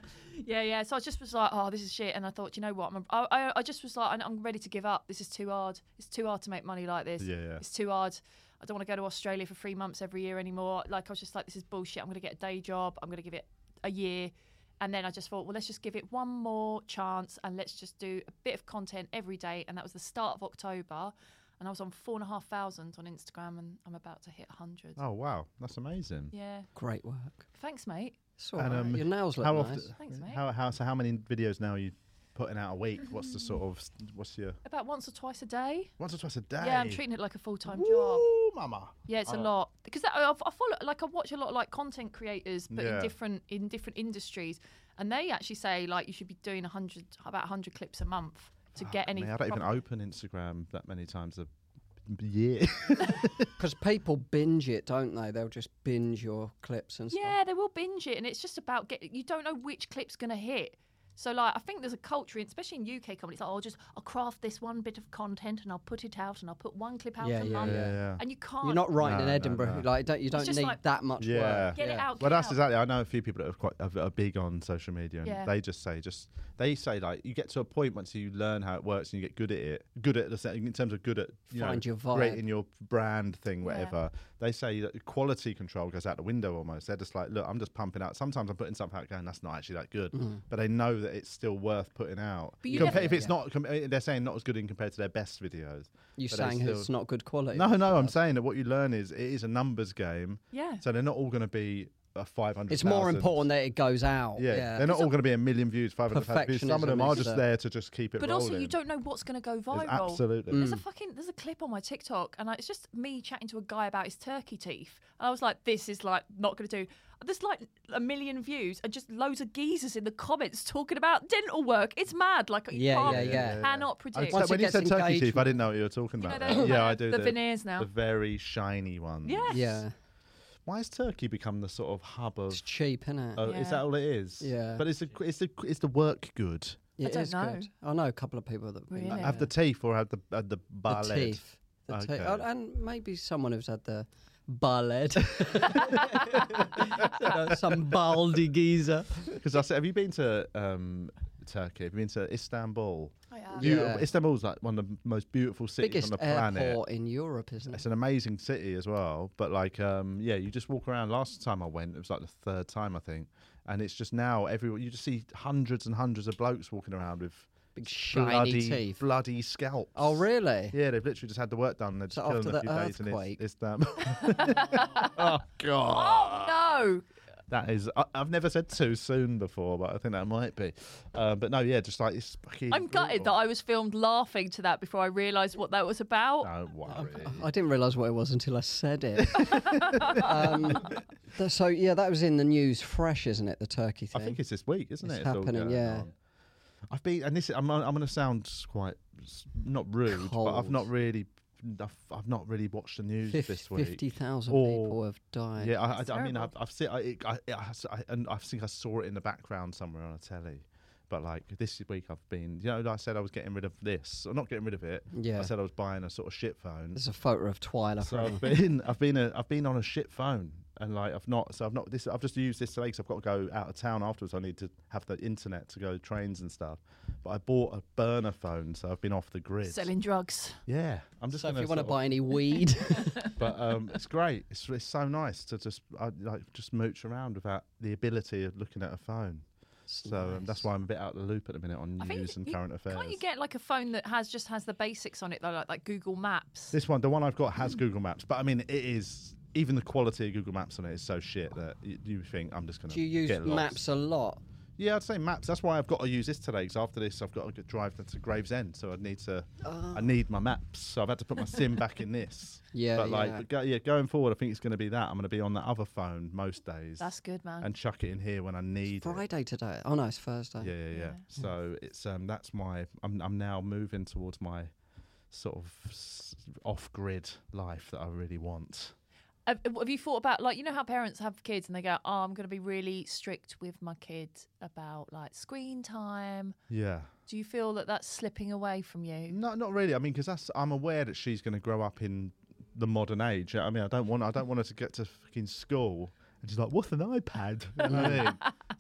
I: Yeah, yeah. So I just was like, oh, this is shit. And I thought, you know what? I'm, I, I, I just was like, I'm ready to give up. This is too hard. It's too hard to make money like this.
H: Yeah, yeah.
I: It's too hard. I don't want to go to Australia for three months every year anymore. Like, I was just like, this is bullshit. I'm going to get a day job. I'm going to give it a year. And then I just thought, well, let's just give it one more chance and let's just do a bit of content every day. And that was the start of October. And I was on four and a half thousand on Instagram, and I'm about to hit a hundred.
H: Oh wow, that's amazing.
I: Yeah.
G: Great work.
I: Thanks, mate.
G: It's all
H: And,
G: right.
H: um,
G: Your nails look
H: how
G: nice.
H: often?
I: Thanks, mate.
H: How, how so? How many videos now are you putting out a week? What's the sort of what's your
I: About once or twice a day.
H: once or twice a day?
I: Yeah, I'm treating it like a full time job.
H: Woo, mama.
I: Yeah, it's a
H: Oh.
I: lot because that, I, I follow like I watch a lot of like content creators, but
H: Yeah.
I: in different in different industries, and they actually say like you should be doing a hundred about a hundred clips a month to get any.
H: I, mean, I don't even
I: proper-
H: open Instagram that many times a year.
G: Because people binge it, don't they? They'll just binge your clips and stuff.
I: Yeah, they will binge it, and it's just about get. You don't know which clip's gonna hit. So like, I think there's a culture, in, especially in U K comedy. It's like, oh, I'll just I'll craft this one bit of content and I'll put it out and I'll put one clip out
G: Yeah,
I: a
G: yeah,
I: month,
H: yeah, yeah.
I: and you can't.
G: You're not writing
H: No,
G: in
H: no,
G: Edinburgh.
H: no.
G: Like, don't, you don't
I: just
G: need
I: like-
G: that much
H: Yeah.
G: work.
I: Get it
G: yeah.
I: out.
H: Well,
I: get
H: that's
I: out.
H: exactly. I know a few people that are quite are, are big on social media, and
I: Yeah.
H: they just say, just they say like you get to a point once you learn how it works and you get good at it, good at the se- in terms of good at you
G: Find
H: know,
G: your vibe.
H: creating your brand thing,
I: Yeah.
H: whatever. They say that quality control goes out the window almost. They're just like, look, I'm just pumping out. Sometimes I'm putting something out going, that's not actually that good, but they know that it's still worth putting out.
I: But you
H: Compa-
I: never-
H: if it's
G: Yeah.
H: not, com- they're saying not as good in compared to their best videos.
G: You
H: but they
G: saying
H: still-
G: it's not good quality?
H: No, no, I'm saying that what you learn is it is a numbers game.
I: Yeah.
H: So they're not all going to be a five hundred.
G: It's more important that it goes out.
H: Yeah,
G: Yeah,
H: they're not all going to be a million views, five hundred thousand views. Some of them
G: Perfectionism
H: are
G: is
H: just
G: the-
H: there to just keep it
I: But
H: rolling.
I: also, you don't know what's going to go
H: It's
I: viral.
H: absolutely.
I: There's a fucking there's a clip on my TikTok, and I, it's just me chatting to a guy about his turkey teeth. And I was like, this is like not going to do. There's like a million views, and just loads of geezers in the comments talking about dental work. It's mad. Like you
G: Yeah,
I: can't,
G: yeah,
I: you
G: yeah.
I: cannot
H: I
I: predict.
H: just-
G: Once
H: when
G: it
H: you
G: gets
H: said turkey teeth, I
G: engagement-
H: didn't know what you were talking
I: You know
H: about.
I: those-
H: yeah, I do.
I: the veneers now.
H: The very shiny ones.
I: Yes.
G: Yeah.
H: Why has Turkey become the sort of hub of?
G: It's cheap, isn't it?
H: Uh, Is
I: Yeah.
H: that all it is?
G: Yeah.
H: But is the is the is the work good?
G: It
I: don't
G: is
I: know.
G: good. I know a couple of people that
I: Really?
G: been,
H: Have the teeth or have the have the
G: the
H: ballet?
G: teeth. The
H: Okay.
G: teeth. Oh, and maybe someone who's had the ballet. You know, some baldy geezer.
H: Because I said, have you been to um, Turkey? Have you been to Istanbul?
I: I have.
H: You,
G: Yeah.
H: Istanbul's like one of the most beautiful cities
G: Biggest
H: on the planet.
G: airport in Europe, isn't
H: It's
G: it?
H: an amazing city as well. But like, um, yeah, you just walk around. Last time I went, it was like the third time I think, and it's just now everywhere you just see hundreds and hundreds of blokes walking around with
G: Big shiny
H: bloody,
G: teeth.
H: bloody scalps.
G: Oh, really?
H: Yeah, they've literally just had the work done. They're just
G: So
H: killing
G: after
H: a
G: the
H: few days in
G: earthquake?
H: Is- Istanbul. Oh god.
I: Oh no!
H: That is, I, I've never said too soon before, but I think that might be. Uh, but no, yeah, just like it's fucking.
I: I'm gutted that
H: brutal.
I: I was filmed laughing to that before I realised what that was about.
H: Don't worry.
G: I didn't realise what it was until I said it. um, th- so yeah, that was in the news, fresh, isn't it? The turkey
H: I
G: thing.
H: think it's this week, isn't
G: It's
H: it? all
G: happening,
H: going
G: yeah.
H: on. I've been, and this I'm, I'm going to sound quite s- not rude, but I've
G: Cold.
H: not really, I've, I've not really watched the news
G: Fif-
H: this week.
G: fifty thousand
H: Or-
G: people have died.
H: Yeah, I,
I: That's
H: I, I mean, I've,
I: terrible.
H: I've seen, I, I, I, I, and I think I saw it in the background somewhere on a telly. But like this week, I've been, you know, like I said I was getting rid of this, or not getting rid of it.
G: Yeah.
H: I said I was buying a sort of shit phone.
G: There's a photo of Twyla.
H: So
G: from-
H: I've been, I've been, a, I've been on a shit phone, and like I've not, so I've not this. I've just used this today because I've got to go out of town afterwards. I need to have the internet to go to trains and stuff. But I bought a burner phone, so I've been off the grid.
I: Selling drugs.
H: Yeah, I'm just.
G: so if
H: gonna
G: you want to
H: sort
G: buy any weed,
H: of- but um, it's great. It's it's so nice to just I, like just mooch around without the ability of looking at a phone. So um, that's why I'm a bit out of the loop at the minute on
I: I think
H: news and
I: you-
H: current affairs.
I: Can't you get like a phone that has just has the basics on it, though, like like Google Maps?
H: This one, the one I've got, has Google Maps, but I mean, it is even the quality of Google Maps on it is so shit that you, you think I'm just gonna.
G: do you use
H: get lost.
G: maps a lot?
H: Yeah, I'd say maps. That's why I've got to use this today. Because after this, I've got to get- drive to Gravesend, so I need to. I need my maps, so I've had to put my SIM back in this.
G: Yeah,
H: but like,
G: yeah.
H: but go, yeah, going forward, I think it's going to be that. I'm going to be on the other phone most days.
I: That's good, man.
H: And chuck it in here when I need it.
G: Friday today. Oh no, it's Thursday.
H: Yeah, yeah, yeah. So it's um, that's my. I'm I'm now moving towards my sort of s- off-grid life that I really want.
I: Have, have you thought about, like, you know how parents have kids and they go, oh, I'm going to be really strict with my kid about like screen time.
H: Yeah.
I: Do you feel that that's slipping away from you?
H: No, not really. I mean, because that's I'm aware that she's going to grow up in the modern age. I mean, I don't want I don't want her to get to fucking school and she's like, "What's an iPad?" You know what I mean?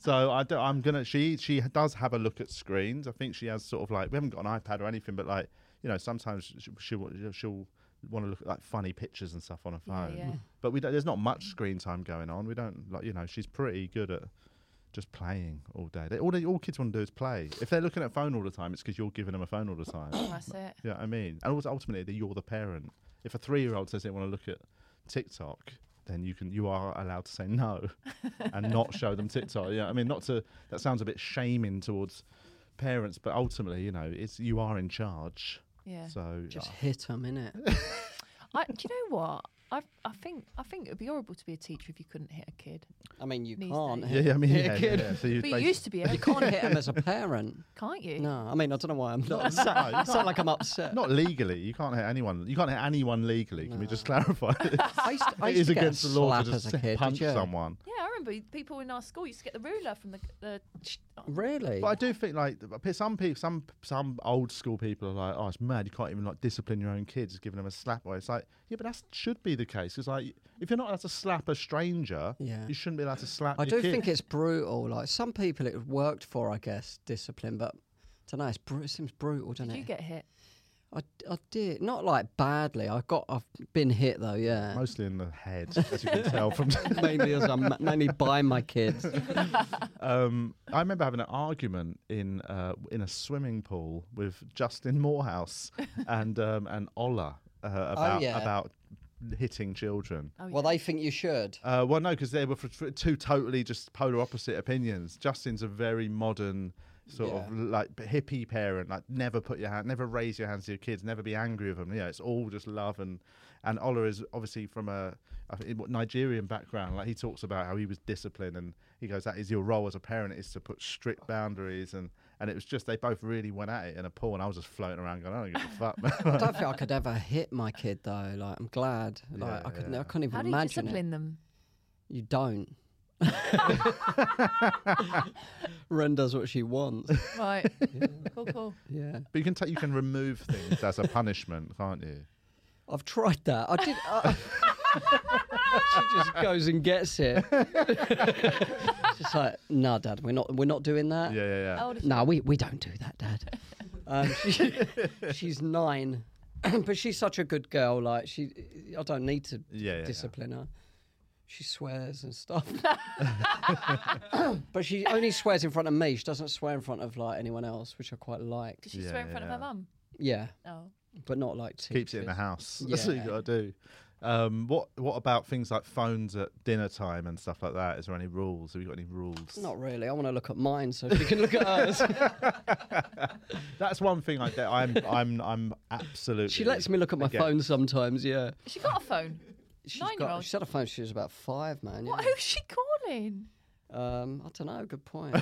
H: So I do, I'm gonna. She she does have a look at screens. I think she has sort of like we haven't got an iPad or anything, but like you know sometimes she, she'll she'll want to look at like funny pictures and stuff on her phone.
I: Yeah, yeah.
H: But we don't, there's not much screen time going on. We don't like you know she's pretty good at just playing all day. They, all they, all kids want to do is play. If they're looking at a phone all the time, it's because you're giving them a phone all the time.
I: That's it.
H: Yeah, you know what I mean, and also ultimately you're the parent. If a three-year-old says they want to look at TikTok, then you can you are allowed to say no and not show them TikTok. Yeah, I mean, not to that sounds a bit shaming towards parents, but ultimately, you know, it's you are in charge.
I: Yeah.
H: So
G: Just
H: uh,
G: hit them, innit?
I: I, do you know what? I I think I think it would be horrible to be a teacher if you couldn't hit a kid.
G: I mean, you
I: These
G: can't
I: days.
H: yeah,
G: hit,
H: yeah, I mean,
G: hit
H: yeah,
G: a kid.
H: yeah, so you
I: But you
H: basi-
I: used to be able
G: You can't hit them as a parent.
I: can't you?
G: No, I mean, I don't know why I'm not
H: No,
G: upset.
H: you
G: It's not like I'm upset.
H: Not legally. You can't hit anyone. You can't hit anyone legally. Can we just clarify this?
G: I used to, I
H: It
G: used
H: is
G: to get
H: against
G: a
H: the law
G: slap
H: to
G: as
H: just
G: a kid.
H: punch
G: Did you?
H: someone.
I: Yeah, I remember people in our school used to get the ruler from the the.
G: Really?
H: But I do think like some people, some some old school people are like, oh, it's mad. You can't even like discipline your own kids, giving them a slap. Away. It's like, yeah, but that should be the case. Because like, if you're not allowed to slap a stranger,
G: Yeah.
H: you shouldn't be allowed to slap.
G: I
H: your
G: do
H: kid.
G: think it's brutal. Like some people, it worked for, I guess, discipline. But I don't know. It's bru- it seems brutal, doesn't
I: Did
G: it?
I: you get hit?
G: I, I did not like badly. I got. I've been hit though. Yeah.
H: mostly in the head, as you can tell from.
G: mainly as I'm mainly by my kids.
H: um, I remember having an argument in uh, in a swimming pool with Justin Morehouse and um, and Ola uh, about
G: yeah.
H: about hitting children.
I: Oh,
G: Well,
I: yeah.
G: they think you should.
H: Uh, well, no, because they were for, for two totally just polar opposite opinions. Justin's a very modern sort of
G: Yeah.
H: like hippie parent, like never put your hand, never raise your hands to your kids, never be angry with them. You know, it's all just love. And and Ola is obviously from a, a Nigerian background. Like he talks about how he was disciplined, and he goes, "That is your role as a parent, is to put strict boundaries." And and it was just they both really went at it in a pool, and I was just floating around going, "I don't give a fuck."
G: I don't think I could ever hit my kid though. Like I'm glad. Like
H: Yeah,
G: I could.
H: yeah.
G: I couldn't even
I: How do you
G: imagine
I: discipline
G: it.
I: them?
G: You don't. Ren does what she wants.
I: Right. Cool, cool.
G: Yeah.
H: But you can ta- you can remove things as a punishment, can't you?
G: I've tried that. I did. Uh, she just goes and gets it. Just like, no, Dad, we're not. We're not doing that.
H: Yeah, yeah, yeah.
I: How old is
G: No, we, we don't do that, Dad. Um, she, she's nine, but she's such a good girl. Like she, I don't need to
H: Yeah, yeah,
G: discipline her. She swears and stuff, but she only swears in front of me. She doesn't swear in front of like anyone else, which I quite like.
I: Does she
H: Yeah,
I: swear in front
H: yeah.
I: of her mum?
G: Yeah,
I: Oh.
G: but not like
H: Keeps it in the
G: teachers.
H: house. That's what you
G: Yeah.
H: got to do. Um, what what about things like phones at dinner time and stuff like that? Is there any rules? Have you got any rules?
G: Not really. I want to look at mine so she can look at hers.
H: That's one thing I get. I'm I'm I'm absolutely.
G: She lets me look at my
H: against.
G: phone sometimes. Yeah.
I: Has she got a phone?
G: She's
I: Nine-year-old?
G: got. She's had a phone. She was about five, man.
I: What?
G: Yeah.
I: Who's she calling?
G: Um, I don't know. Good point.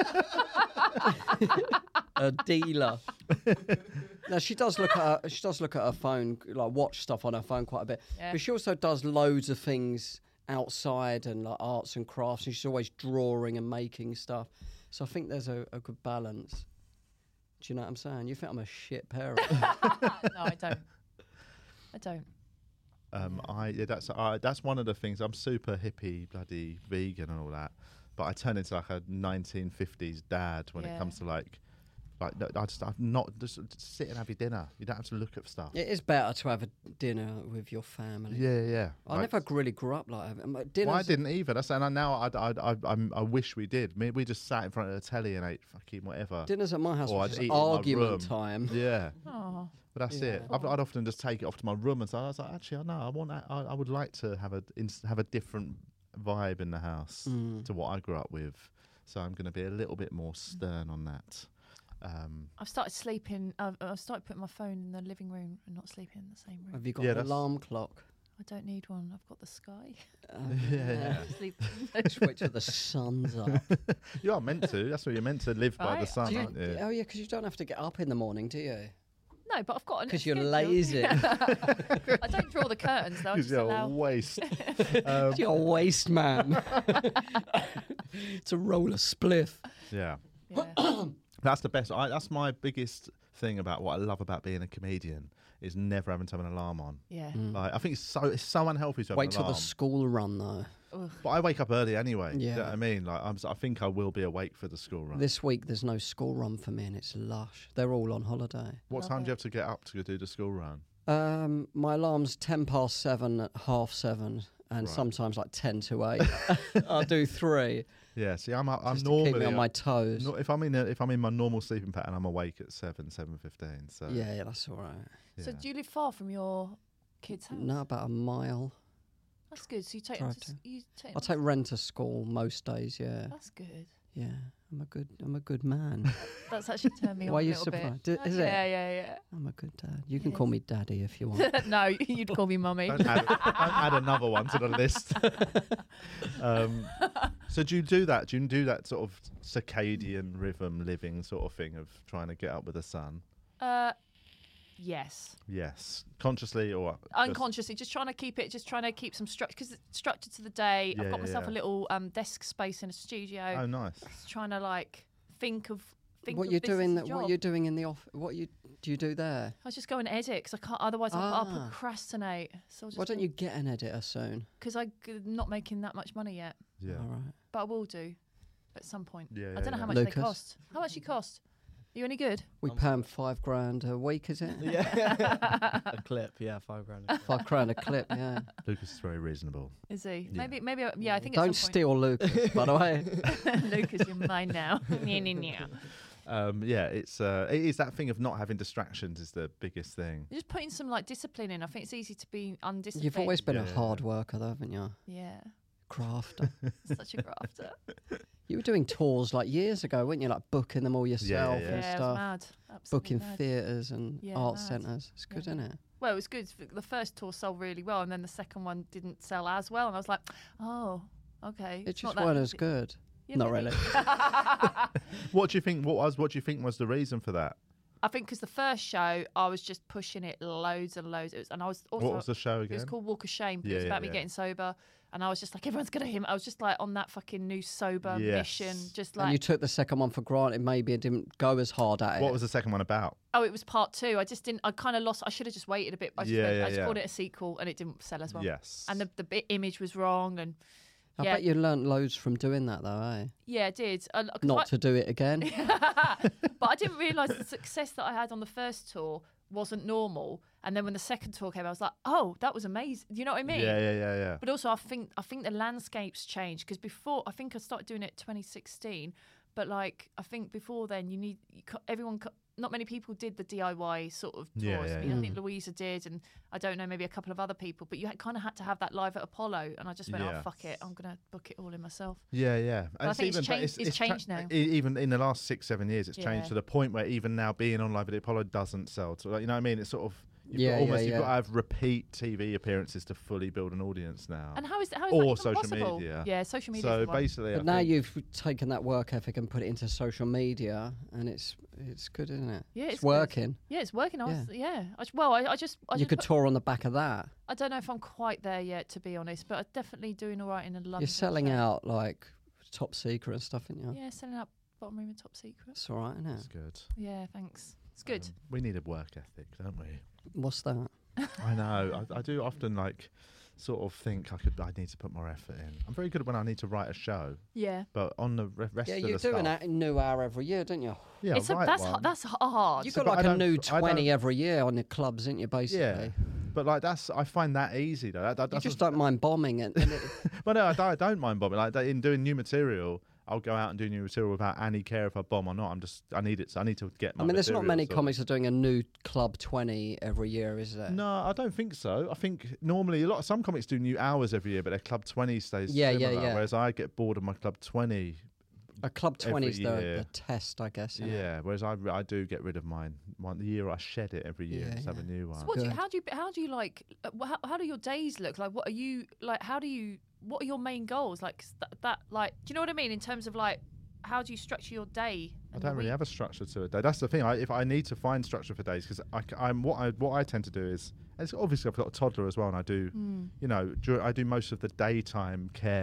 G: A dealer. No, she does look at her, she does look at her phone, like watch stuff on her phone quite a bit.
I: Yeah.
G: But she also does loads of things outside and like arts and crafts, and she's always drawing and making stuff. So I think there's a, a good balance. Do you know what I'm saying? You think I'm a shit parent?
I: No, I don't. I don't.
H: Um, I yeah, that's I, that's one of the things. I'm super hippie, bloody vegan and all that, but I turn into like a nineteen fifties dad when
I: Yeah.
H: it comes to like, like no, I just I'm not just, just sit and have your dinner. You don't have to look at stuff.
G: It is better to have a dinner with your family.
H: Yeah, yeah.
G: I
H: Like,
G: never really grew up like that. My dinners,
H: Well, I didn't either. That's and I, now I, I, I, I'm, I wish we did. Me, we just sat in front of the telly and ate fucking whatever.
G: Dinners at my house
H: Or
G: was
H: I'd
G: just
H: eat in my
G: argument
H: room.
G: time.
H: Yeah,
I: Oh.
H: but that's
G: Yeah.
H: it. I'd, I'd often just take it off to my room and say, I was like, actually, no, I want. that- I, I would like to have a ins- have a different vibe in the house
G: Mm.
H: to what I grew up with. So I'm going to be a little bit more stern on that. Um,
I: I've started sleeping. I've, I've started putting my phone in the living room and not sleeping in the same room.
G: Have you got
H: Yeah,
G: an
H: that's-
G: alarm clock?
I: I don't need one. I've got the sky.
G: Uh,
H: Yeah, yeah.
I: Sleep.
G: Just wait till the sun's up.
H: you are meant to. That's what you're meant to live by the
I: Right.
H: sun,
G: Do you-
H: aren't you?
G: Oh yeah, because you don't have to get up in the morning, do you?
I: No, but I've got an.
G: Because you're
I: schedule.
G: lazy.
I: I don't draw the curtains though. I
H: Because
I: just
H: you're a
I: allow.
H: waste. um,
G: You're a waste man. To roll a spliff.
H: yeah.
I: Yeah.
H: That's the best. I, that's my biggest thing about what I love about being a comedian is never having to have an alarm on.
I: Yeah.
H: Like, I think it's so it's so unhealthy to have
G: Wait
H: an
G: till
H: alarm.
G: the school run though.
I: Ugh.
H: But I wake up early anyway.
G: Yeah.
H: You know what I mean? Like I'm, s- I think I will be awake for the school run.
G: This week there's no school run for me, and it's lush. They're all on holiday.
H: what
I: Love
H: time do you
I: it.
H: have to get up to go do the school run?
G: Um, my alarm's ten past seven, at half seven, and
H: Right.
G: sometimes like ten to eight. I'll do three.
H: Yeah. See, I'm up- I'm
G: just to
H: normally
G: keep me on my
H: up-
G: toes.
H: no, if I'm in a, if I'm in my normal sleeping pattern, I'm awake at seven, seven fifteen. So
G: Yeah, yeah, that's all right.
I: So
H: yeah.
I: do you live far from your kids' house?
G: No, about a mile.
I: That's good. So you take them
G: Drive
I: to,
G: to-
I: s- you take
G: I
I: them
G: take Ren to school most days. Yeah,
I: That's good.
G: yeah. I'm a good. I'm a good man.
I: That's actually turned me on
G: Why
I: a
G: are you
I: little
G: surprised?
I: bit.
G: D- is
I: yeah,
G: it?
I: Yeah, yeah,
G: I'm a good dad. You can
I: Yes.
G: call me daddy if you want.
I: yeah. No, you'd call me mummy.
H: Don't add, don't add another one to the list. um, so do you do that? Do you do that sort of circadian rhythm living sort of thing of trying to get up with the sun?
I: Uh, yes.
H: Yes, consciously or just-
I: Unconsciously, just trying to keep it, just trying to keep some structure, because structure to the day.
H: Yeah,
I: I've got
H: yeah,
I: myself
H: yeah.
I: a little um, desk space in a studio.
H: Oh, nice.
I: Just trying to like think of think
G: what
I: of
G: you're
I: this as
G: doing?
I: a
G: That what
I: job.
G: you're doing in the off? What you do you do there?
I: I just go and edit because I can't. Otherwise, I'll, I'll
G: Ah.
I: procrastinate. So I'll just
G: Why don't you get an editor soon?
I: Because I'm not making that much money yet,
H: Yeah.
G: All right.
I: but I will do at some point.
H: Yeah,
I: I
H: yeah,
I: don't know
H: yeah.
I: how much
G: Lucas?
I: they cost. How much you cost? Are you any good?
G: We pay him five grand a week, is it?
F: Yeah. a clip, yeah, five grand. A clip.
G: Five grand a clip. Yeah.
H: Lucas is very reasonable.
I: Is he?
H: Yeah.
I: Maybe, maybe. I- Yeah, I think.
G: Don't
I: at some
G: steal Lucas, by the way.
I: point. Lucas, you're mine now. Nya, nya, nya.
H: Um, yeah, it's uh, it is that thing of not having distractions is the biggest thing.
I: Just putting some like discipline in. I think it's easy to be undisciplined.
G: You've always been
H: Yeah,
G: a
H: yeah,
G: hard worker, though, haven't you?
I: Yeah,
G: Crafter.
I: such a grafter.
G: You were doing tours like years ago, weren't you? Like booking them all yourself
H: yeah.
G: and
I: Yeah, it was
G: stuff.
I: mad. Absolutely
G: Booking
I: mad.
G: theatres and
I: Yeah,
G: art
I: mad.
G: centres. It's good,
I: Yeah.
G: isn't it?
I: Well, it was good. The first tour sold really well, and then the second one didn't sell as well. And I was like, oh, okay.
G: It
I: it's not
G: just
I: that
G: weren't as
I: easy.
G: good.
I: Yeah,
G: Not
I: maybe.
G: really.
H: What do you think? What was? What do you think was the reason for that?
I: I think because the first show, I was just pushing it loads and loads. It was, and I was also.
H: What was the show
I: It was
H: again?
I: called Walk of Shame. But it
H: Yeah,
I: was
H: yeah,
I: about me
H: yeah.
I: getting sober, and I was just like, everyone's gonna hear me. I was just like on that fucking new sober
H: Yes.
I: mission, just
G: And you
I: like.
G: took the second one for granted, maybe, and didn't go as hard at it.
H: What was the second one about?
I: Oh, it was part two. I just didn't. I kind of lost. I should have just waited a bit. I just,
H: Yeah,
I: went,
H: yeah,
I: I just
H: yeah.
I: called it a sequel, and it didn't sell as well.
H: Yes.
I: And the the bit image was wrong, and
G: I
I: yeah,
G: bet you learnt loads from doing that, though, eh?
I: yeah, it did. Uh, 'cause
G: Not
I: I-
G: to do it again.
I: but I didn't realise the success that I had on the first tour wasn't normal. And then when the second tour came, I was like, "Oh, that was amazing." You know what I mean?
H: Yeah, yeah, yeah, yeah.
I: But also, I think I think the landscapes changed because before I think I started doing it twenty sixteen. But like I think before then, you need you, ca- everyone. ca- Not many people did the D I Y sort of tours.
H: Yeah, yeah,
I: I, mean, I
G: yeah.
I: think Louisa did, and I don't know, maybe a couple of other people. But you kind of had to have that live at Apollo, and I just went,
H: Yeah.
I: "Oh fuck it, I'm gonna book it all in myself."
H: Yeah, yeah.
I: I think it's
H: but
I: changed- it's
H: tra-
I: changed now.
H: e- even in the last six, seven years, it's
I: Yeah.
H: changed to the point where even now being on Live at the Apollo doesn't sell. To, like, you know what I mean? It's sort of you've
G: Yeah,
H: got
G: yeah,
H: almost you've
G: yeah.
H: got to have repeat T V appearances to fully build an audience now.
I: And how is how is
H: Or
I: that even
H: social
I: possible?
H: media.
I: Yeah, social media.
H: so
I: is the one.
H: basically, I
G: But now
H: think-
G: you've taken that work ethic and put it into social media, and it's it's good, isn't it?
I: Yeah,
G: it's,
I: it's good.
G: working.
I: Yeah, it's working. I was, yeah. I, j- well, I, I just, I
G: you
I: just
G: could
I: put-
G: tour on the back of that.
I: I don't know if I'm quite there yet, to be honest, but I'm definitely doing all right in the London.
G: You're selling
I: show.
G: out like top secret and stuff, aren't you?
I: Yeah, selling out bottom room and top secret.
G: It's all right, isn't
H: it's
G: it?
H: good.
I: Yeah, thanks. It's good.
H: Um, we need a work ethic, don't we?
G: What's that?
H: I know. I, I do often like sort of think I could. I need to put more effort in. I'm very good when I need to write a show,
I: yeah.
H: but on the re- rest
G: Yeah,
H: of
G: you
H: the
G: do an
H: stuff,
G: a new hour every year, don't you?
H: yeah,
I: it's a,
H: write
I: that's
H: one.
I: h- that's hard.
G: You've
H: So,
G: got
H: but
G: like
H: I
G: a new
H: don't- I
G: twenty
H: don't-
G: every year on your clubs, isn't you? Basically.
H: Yeah, but like that's I find that easy though. That, that,
G: You
H: that's
G: just
H: what-
G: don't mind bombing it. and it-
H: But no, I don't, I don't mind bombing. Like in doing new material, I'll go out and do new material without any care if I bomb or not. I'm just I need it. I need to get. My
G: I mean, there's not
H: material,
G: many
H: so-
G: comics that are doing a new club twenty every year, is there?
H: No, I don't think so. I think normally a lot of some comics do new hours every year, but their club twenty stays
G: Yeah, yeah,
H: similar.
G: yeah.
H: Whereas I get bored of my club twenty.
G: A club twenty is
H: every
G: the,
H: year.
G: the test, I guess. isn't it?
H: Yeah. Whereas I, I do get rid of mine. One the year I shed it every year
G: Yeah,
H: and just have
G: yeah.
H: a new one.
I: So what do you,
G: Good.
I: how do you how do you like uh, wh- how, how do your days look like? What are you like? How do you what are your main goals? Like s- that, that like do you know what I mean in terms of like how do you structure your day?
H: I
I: and
H: don't
I: your
H: really
I: week?
H: have a structure to a day. That's the thing. I, if I need to find structure for days, because I'm what I what I tend to do is, it's obviously I've got a toddler as well, and I do,
I: Mm.
H: you know, dur- I do most of the daytime care,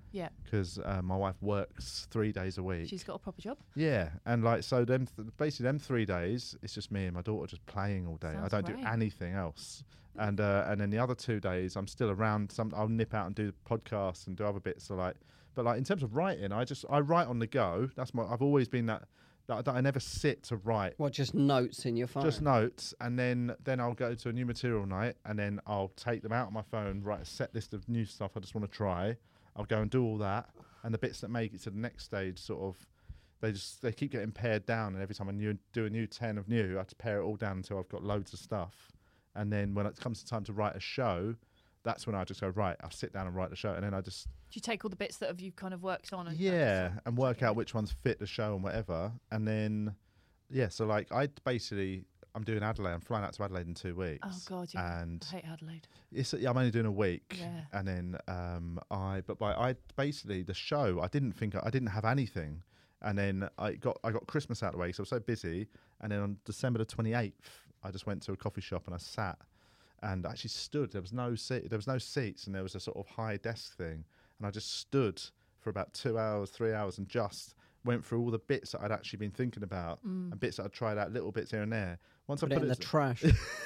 I: Yeah.
H: Because uh, my wife works three days a week.
I: She's got a proper job.
H: Yeah, and like so, them th- basically them three days, it's just me and my daughter just playing all day.
I: Sounds
H: I don't
I: great.
H: do anything else. And uh, and then the other two days, I'm still around. Some I'll nip out and do podcasts and do other bits. So like, but like in terms of writing, I just I write on the go. That's my. I've always been that. That, that I never sit to write.
G: What, just notes in your phone?
H: Just notes, and then then I'll go to a new material night, and then I'll take them out of my phone, write a set list of new stuff I just want to try. I'll go and do all that, and the bits that make it to the next stage, sort of, they just they keep getting pared down, and every time I new, do a new ten of new, I have to pare it all down until I've got loads of stuff, and then when it comes to time to write a show, that's when I just go, right, I'll sit down and write the show, and then I just
I: Do you take all the bits that have you kind of worked on? And
H: yeah, and work out which ones fit the show and whatever, and then yeah, so like I basically I'm doing Adelaide. I'm flying out to Adelaide in two weeks.
I: Oh God, yeah.
H: And
I: I hate Adelaide.
H: It's, yeah, I'm only doing a week,
I: Yeah.
H: and then um, I but by I basically the show I didn't think I, I didn't have anything, and then I got I got Christmas out of the way, so I was so busy, and then on December the twenty-eighth, I just went to a coffee shop and I sat. And I actually stood. There was no seat. There was no seats, and there was a sort of high desk thing. And I just stood for about two hours, three hours, and just went through all the bits that I'd actually been thinking about,
I: Mm.
H: and bits that I'd tried out, little bits here and there. Once
G: Put
H: I
G: it
H: put
G: in
H: it
G: the trash.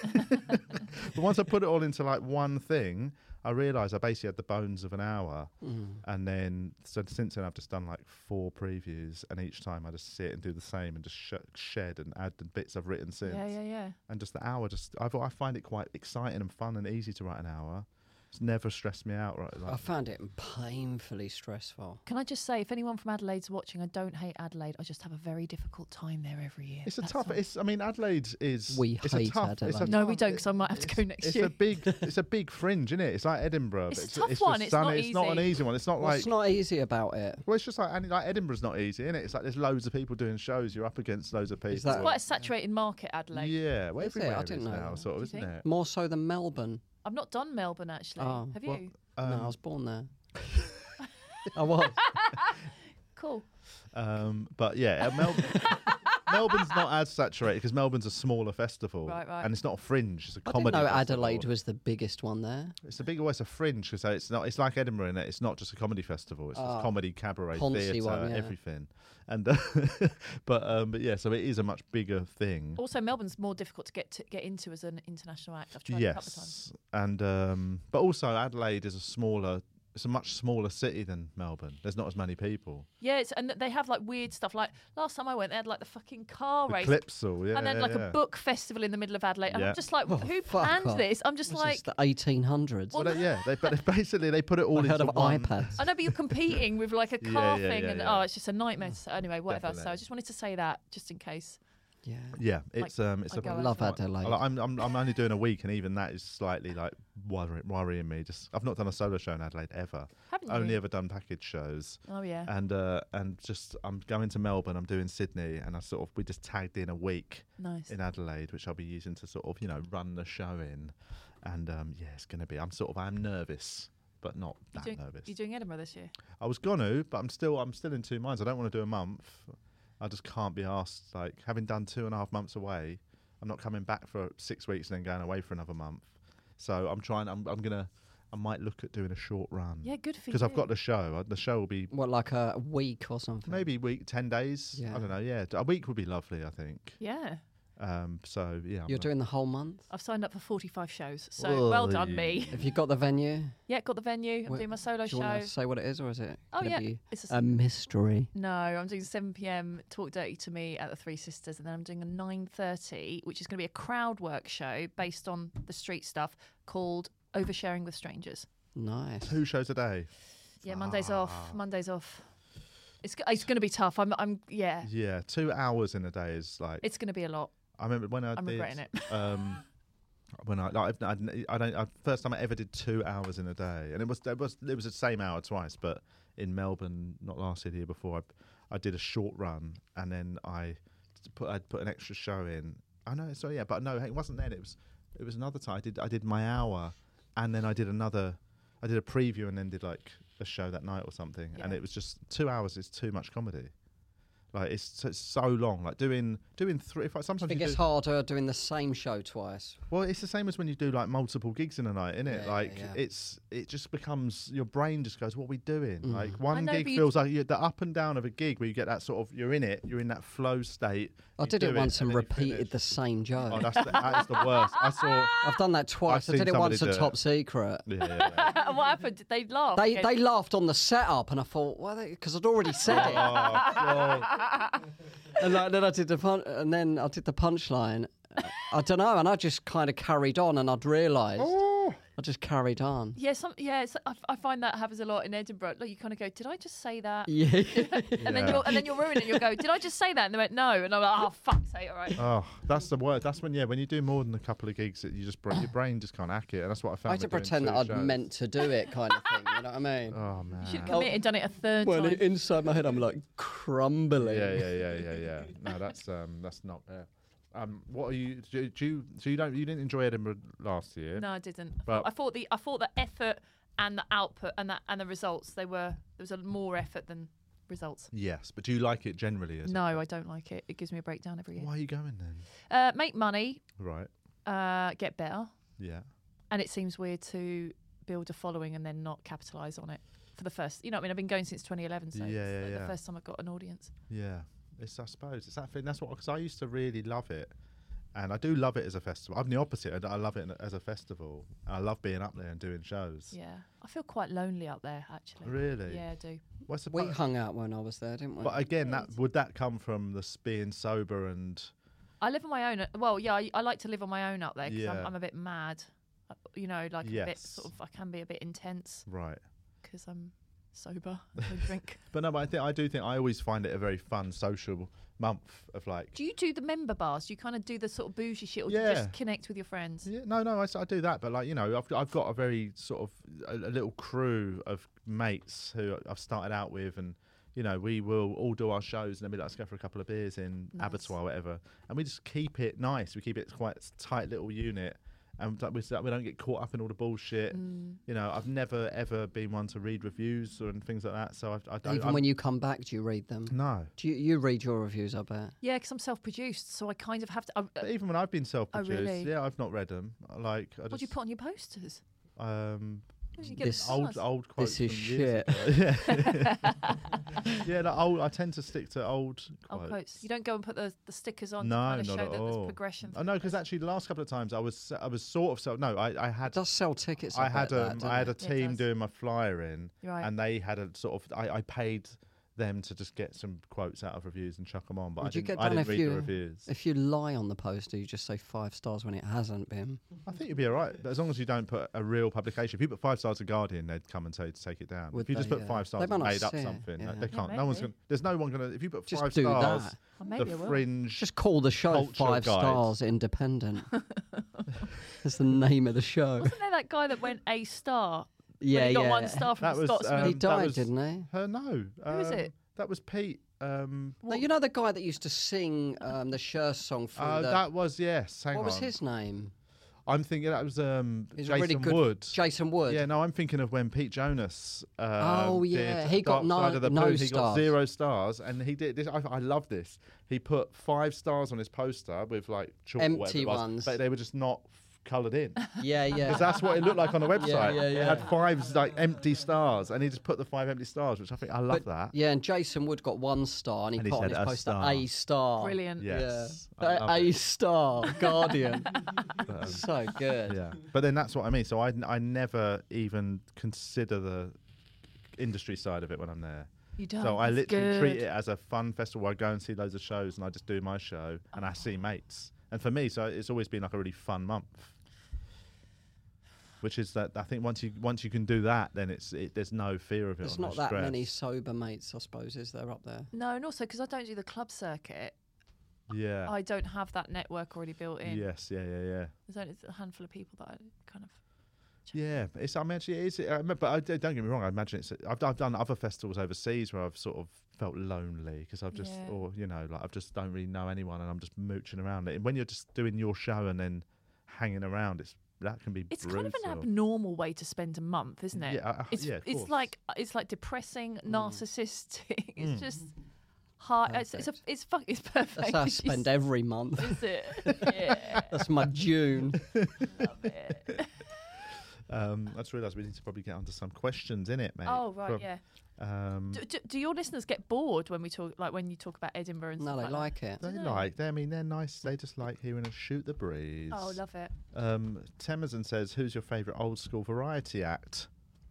H: but once I put it all into like one thing, I realised I basically had the bones of an hour.
G: Mm.
H: And then, so since then, I've just done like four previews, and each time I just sit and do the same and just sh- shed and add the bits I've written since.
I: Yeah, yeah, yeah.
H: And just the hour, just I've, I find it quite exciting and fun and easy to write an hour. It's never stressed me out. Right, like,
G: I found it painfully stressful.
I: Can I just say, if anyone from Adelaide's watching, I don't hate Adelaide. I just have a very difficult time there every year.
H: it's a
I: That's
H: tough.
I: all.
H: It's. I mean, Adelaide is.
G: We
H: it's
G: hate
H: a tough, It's a
G: Adelaide.
I: No, we
H: tough-
I: don't, because I might have to go next
H: It's
I: year.
H: a big. It's a big fringe, isn't it? It's like Edinburgh.
I: It's
H: but
I: a tough
H: it's
I: one,
H: just
I: it's
H: sunny.
I: not
H: It's not an
I: easy.
H: easy one. It's not
G: What's
H: like.
G: not easy about it?
H: Well, it's just like, and like Edinburgh's not easy, isn't it? It's like there's loads of people doing shows. You're up against loads of people.
G: Is that-
I: It's quite a saturated market, Adelaide.
H: Yeah, well,
G: Is it?
H: everywhere
G: I didn't
H: is
G: know
H: now,
G: that.
H: sort of,
I: Do you
H: isn't
I: think?
H: it?
G: More so than Melbourne.
I: I've not done Melbourne, actually.
G: Oh,
I: have
H: well,
I: you?
H: Um,
G: no, I was born there. I was.
I: Cool.
H: Um, but yeah, uh, Mel- Melbourne's not as saturated because Melbourne's a smaller festival,
I: Right, right.
H: and it's not a fringe; it's a
G: I
H: comedy.
G: didn't know
H: festival.
G: Adelaide was the biggest one there.
H: It's a big, well, it's a fringe because it's not. It's like Edinburgh in that it's not just a comedy festival; it's
G: Ah,
H: just comedy, cabaret,
G: Poncy
H: theatre,
G: one, yeah.
H: everything. And uh, but um, but yeah, so it is a much bigger thing.
I: Also, Melbourne's more difficult to get to get into as an international act. I've tried it a couple of times.
H: Yes, and um, but also Adelaide is a smaller. It's a much smaller city than Melbourne. There's not as many people.
I: Yeah, it's, and they have like weird stuff. Like last time I went, they had like the fucking car
H: The
I: race.
H: Clipsal, yeah,
I: and then like
H: yeah.
I: a book festival in the middle of Adelaide. And
H: Yeah.
I: I'm just like,
G: Oh,
I: who
G: fuck
I: planned
G: off.
I: this? I'm just
G: This
I: like,
G: is the eighteen hundreds.
H: Well, they- yeah, they, but they basically they put it all
G: I heard
H: into
G: of
H: one.
G: iPads.
I: I know, but you're competing with like a
H: Yeah,
I: car
H: yeah,
I: thing,
H: yeah,
I: and
H: yeah.
I: oh, it's just a nightmare. So anyway, whatever. So I
H: Definitely.
I: just wanted to say that just in case.
G: Yeah.
H: Yeah, it's um, it's
I: I
H: a
I: go
G: Love
I: out.
G: Adelaide.
H: Like, I'm I'm I'm only doing a week, and even that is slightly like worry, worrying me. Just I've not done a solo show in Adelaide ever.
I: Haven't
H: Only
I: you?
H: ever done package shows.
I: Oh yeah.
H: And uh, and just I'm going to Melbourne. I'm doing Sydney, and I sort of we just tagged in a week
I: Nice.
H: in Adelaide, which I'll be using to sort of you know run the show in. And um, yeah, it's gonna be. I'm sort of I'm nervous, but not
I: You
H: that
I: doing,
H: nervous.
I: you doing Edinburgh this year?
H: I was gonna, but I'm still I'm still in two minds. I don't want to do a month. I just can't be asked. Like having done two and a half months away, I'm not coming back for six weeks and then going away for another month. So I'm trying. I'm I'm gonna. I might look at doing a short run.
I: Yeah, good for you.
H: Because I've got the show. Uh, The show will be
G: What, like a week or something?
H: maybe a week, ten days.
G: Yeah.
H: I don't know. Yeah, a week would be lovely. I think.
I: Yeah.
H: Um. So yeah. I'm
G: You're
H: not-
G: doing the whole month?
I: I've signed up for forty-five shows, so well done
H: Oi.
I: me.
G: Have you got the venue?
I: Yeah, got the venue. I'm
G: Wh-
I: doing my solo
G: Do you want
I: show.
G: to say what it is, or is it
I: Oh
G: gonna
I: yeah,
G: be
I: it's a
G: a mystery?
I: No, I'm doing seven p.m. Talk Dirty to Me at the Three Sisters, and then I'm doing a nine thirty, which is going to be a crowd work show based on the street stuff called Oversharing with Strangers.
G: Nice.
H: Two shows a day.
I: Yeah, Monday's
H: Ah.
I: off. Monday's off. It's g- it's going to be tough. I'm I'm yeah.
H: Yeah, two hours in a day is like.
I: It's going to be a lot.
H: I remember when I
I: I'm
H: did.
I: regretting it.
H: Um, when I like, I, I don't. I, first time I ever did two hours in a day, and it was it was it was the same hour twice, but in Melbourne, not last year, the year before, I, I did a short run, and then I put I put an extra show in. I know, so yeah, but no, it wasn't then. It was it was another time. I did I did my hour, and then I did another. I did a preview and then did like a show that night or something, and
I: Yeah.
H: it was just two hours is too much comedy. Like it's, so- it's so long. Like doing doing three. If I, sometimes
G: It
H: you
G: gets
H: do,
G: harder doing the same show twice.
H: well, it's the same as when you do like multiple gigs in a night, isn't it?
G: Yeah,
H: like
G: yeah.
H: it's it just becomes your brain just goes, what are we doing?
G: Mm.
H: Like
I: I
H: one
I: know,
H: gig
I: but you-
H: feels like you, the up and down of a gig where you get that sort of you're in it, you're in that flow state.
G: I
H: you
G: did
H: do
G: it once and
H: then you
G: repeated
H: finish.
G: the same joke.
H: Oh, that's the, that is the worst. I saw.
G: I've done that twice. I
H: seen
G: did it
H: somebody
G: once at
H: do it.
G: Top Secret.
H: Yeah, yeah, yeah.
I: And what happened? Did they laugh?
G: They
I: again?
G: they laughed on the setup, and I thought, well, because I'd already said it.
H: Oh, God.
G: And like, then I did the pun- and then I did the punchline. I don't know, and I just kind of carried on, and I'd realised
H: Oh.
G: I just carried on.
I: Yeah, some, yeah. It's, I, I find that happens a lot in Edinburgh. Like you kind of go, "Did I just say that?"
G: Yeah.
I: And then
H: Yeah.
I: you'll and then you'll ruin it. You'll go, "Did I just say that?" And they went, "No." And I'm like, "Oh, fuck's sake, all right."
H: Oh, that's the word. That's when, yeah, when you do more than a couple of gigs, that you just bra- your brain just can't hack it, and that's what I
G: I
H: found.
G: had to
H: with doing
G: pretend that
H: two
G: I'd
H: shows.
G: meant to do it, kind of thing. You know what I mean?
H: Oh man.
I: You should have committed, done it a third
G: Well,
I: time.
G: inside my head, I'm like crumbling.
H: Yeah, yeah, yeah, yeah, yeah. No, that's um, that's not there. Um, what are you? Do, do you? So you don't? You didn't enjoy Edinburgh last year?
I: No, I didn't. I
H: But-
I: thought, I thought the I thought the effort and the output and that and the results they were there was a more effort than results.
H: Yes, but do you like it generally? As
I: No, I don't like it. It gives me a breakdown every
H: a,
I: year.
H: why are you going then?
I: Uh, make money,
H: Right.
I: uh, get better,
H: Yeah.
I: and it seems weird to build a following and then not capitalise on it for the first. You know, what I mean, I've been going since twenty eleven, so
H: Yeah,
I: it's
H: yeah,
I: like
H: yeah.
I: the first time I've got an audience.
H: Yeah. It's. I suppose it's that thing. That's what. Because I used to really love it, and I do love it as a festival. I'm the opposite. I, I love it as a festival. I love being up there and doing shows.
I: Yeah, I feel quite lonely up there actually.
H: Really?
I: Yeah, I do.
H: What's the
G: We
H: point?
G: hung out when I was there, didn't we?
H: But again, that would that come from the being sober and
I: I live on my own. Well, yeah, I, I like to live on my own up there because I'm,
H: Yeah.
I: I'm a bit mad. Uh, You know, like a bit
H: Yes.
I: sort of. I can be a bit intense
H: right?
I: because I'm sober. I don't drink.
H: But no, but I think I do think I always find it a very fun social month of like.
I: Do you do the member bars? Do you kind of do the sort of bougie shit, or do you
H: Yeah.
I: just connect with your friends?
H: Yeah, no, no, I, s- I do that, but like you know, I've I've got a very sort of a, a little crew of mates who I've started out with, and you know, we will all do our shows and then be like, let's go for a couple of beers in
I: Nice.
H: Abattoir, or whatever, and we just keep it nice. We keep it quite a tight little unit. And like we s- we don't get caught up in all the bullshit.
I: Mm.
H: You know, I've never ever been one to read reviews or and things like that. So I've, I don't.
G: Even
H: I'm-
G: when you come back, do you read them?
H: no,
G: Do you, you read your reviews, I bet?
I: Yeah, because I'm self-produced, so I kind of have to. I,
H: but even when I've been self-produced,
I: really?
H: yeah, I've not read them. Like, I
I: what do you
H: just
I: put on your posters?
H: um,
I: What do you get
G: This-
I: at
H: old
I: Mars?
H: old quotes.
G: This is
H: from years
G: shit.
H: ago. Yeah, yeah. Like old, I tend to stick to old
I: Oh,
H: quotes.
I: quotes. You don't go and put the, the stickers on
H: No,
I: to kind of
H: not
I: show
H: at
I: that
H: all.
I: there's progression.
H: I know because actually the last couple of times I was I was sort of so no I I had
G: It does sell tickets.
H: I
G: I
H: had
G: bet,
H: a
G: that, doesn't
H: I had a
G: it?
I: Yeah, it
H: team
I: does.
H: doing my flyer in,
I: Right.
H: and they had a sort of I, I paid them to just get some quotes out of reviews and chuck them on, but
G: Would
H: I
G: you
H: didn't,
G: get
H: I
G: done
H: didn't
G: if
H: read
G: you
H: the reviews.
G: if you lie on the poster? You just say five stars when it hasn't been.
H: I think you'd be all right, but as long as you don't put a real publication. If you put five stars to Guardian, they'd come and say to take it down.
G: Would
H: if you just
G: they,
H: put
G: yeah.
H: five stars
G: They might
H: and
G: not
H: made up
G: see it,
H: something,
G: yeah.
H: they
I: Yeah,
H: can't. No one's
I: maybe.
H: gonna. There's no one gonna. If you put
G: Just
H: five
G: do
H: stars,
G: that.
I: Or maybe
H: the
I: I will.
H: fringe.
G: Just call the show
H: Culture
G: Five
H: Guide.
G: Stars Independent. That's the name of the show.
I: Wasn't there that guy that went a star?
G: Yeah,
I: when he got
G: yeah.
I: one star from
H: That
I: the
H: was,
I: Scotsman.
H: um,
G: he
H: that
G: died,
H: was-
G: didn't he?
H: Uh, no.
I: Who is
H: um,
I: it?
H: That was Pete. Um,
G: No, you know the guy that used to sing um, the Cher song through
H: uh,
G: the.
H: that was yes. Hang
G: what was
H: on.
G: his name?
H: I'm thinking that was um,
G: He's
H: Jason
G: a really good.
H: Wood.
G: Jason Wood.
H: Yeah, no, I'm thinking of when Pete Jonas. Um,
G: Oh, yeah,
H: did
G: he got
H: Dark
G: no-
H: Side of the
G: no
H: Moon. He got
G: stars.
H: zero stars, and he did this. I, I love this. He put five stars on his poster with like chalk or whatever
G: Empty
H: it was,
G: ones.
H: but they were just not coloured in.
G: yeah, yeah.
H: Because that's what it looked like on the website.
G: Yeah, yeah,
H: It had
G: yeah.
H: five like empty stars, and he just put the five empty stars, which I think I love
G: But-
H: that.
G: Yeah, and Jason Wood got one star, and he
H: And he
G: put on
H: said
G: his
H: a
G: poster
H: star.
G: a star.
I: Brilliant.
H: Yes,
G: Yeah.
H: I
G: A,
H: love
G: a
H: it.
G: star, Guardian.
H: um,
G: so good.
H: Yeah, but then that's what I mean. So I, I never even consider the industry side of it when I'm there.
I: You don't.
H: So I
I: That's
H: literally
I: good.
H: treat it as a fun festival where I go and see loads of shows and I just do my show and I see mates. And for me, so it's always been like a really fun month. Which is that I think once you once you can do that, then it's it, there's no fear of it.
G: There's
H: or no
G: not that
H: stress.
G: many sober mates, I suppose, is there up there?
I: No, and also because I don't do the club circuit,
H: Yeah.
I: I don't have that network already built in.
H: Yes. Yeah. Yeah. Yeah.
I: There's only a handful of people that I kind of.
H: Yeah, it's. I mean, actually, it is. I remember, but I, don't get me wrong. I imagine it's. I've, I've done other festivals overseas where I've sort of felt lonely because I've just,
I: Yeah.
H: or you know, like I've just don't really know anyone and I'm just mooching around. And when you're just doing your show and then hanging around, it's that can be.
I: It's
H: brutal.
I: kind of an abnormal way to spend a month, isn't it?
H: Yeah, uh,
I: it's
H: yeah, of
I: it's
H: course.
I: like it's like depressing, narcissistic. It's
H: Mm.
I: just Hi, it's it's, a, it's fuck. It's perfect.
G: That's how I spend every month.
I: Is it? Yeah.
G: That's my June.
I: Love it.
H: Um, I just realised we need to probably get onto some questions, innit, mate?
I: Oh right,
H: From-
I: yeah.
H: Um,
I: Do, do, do your listeners get bored when we talk, like when you talk about Edinburgh and
G: No,
I: stuff
G: they
I: like,
G: like it.
H: they like. They, I mean, they're nice. They just like hearing us shoot the breeze.
I: that? Oh, love it.
H: Um, Temazon says, "Who's your favourite old school variety act?"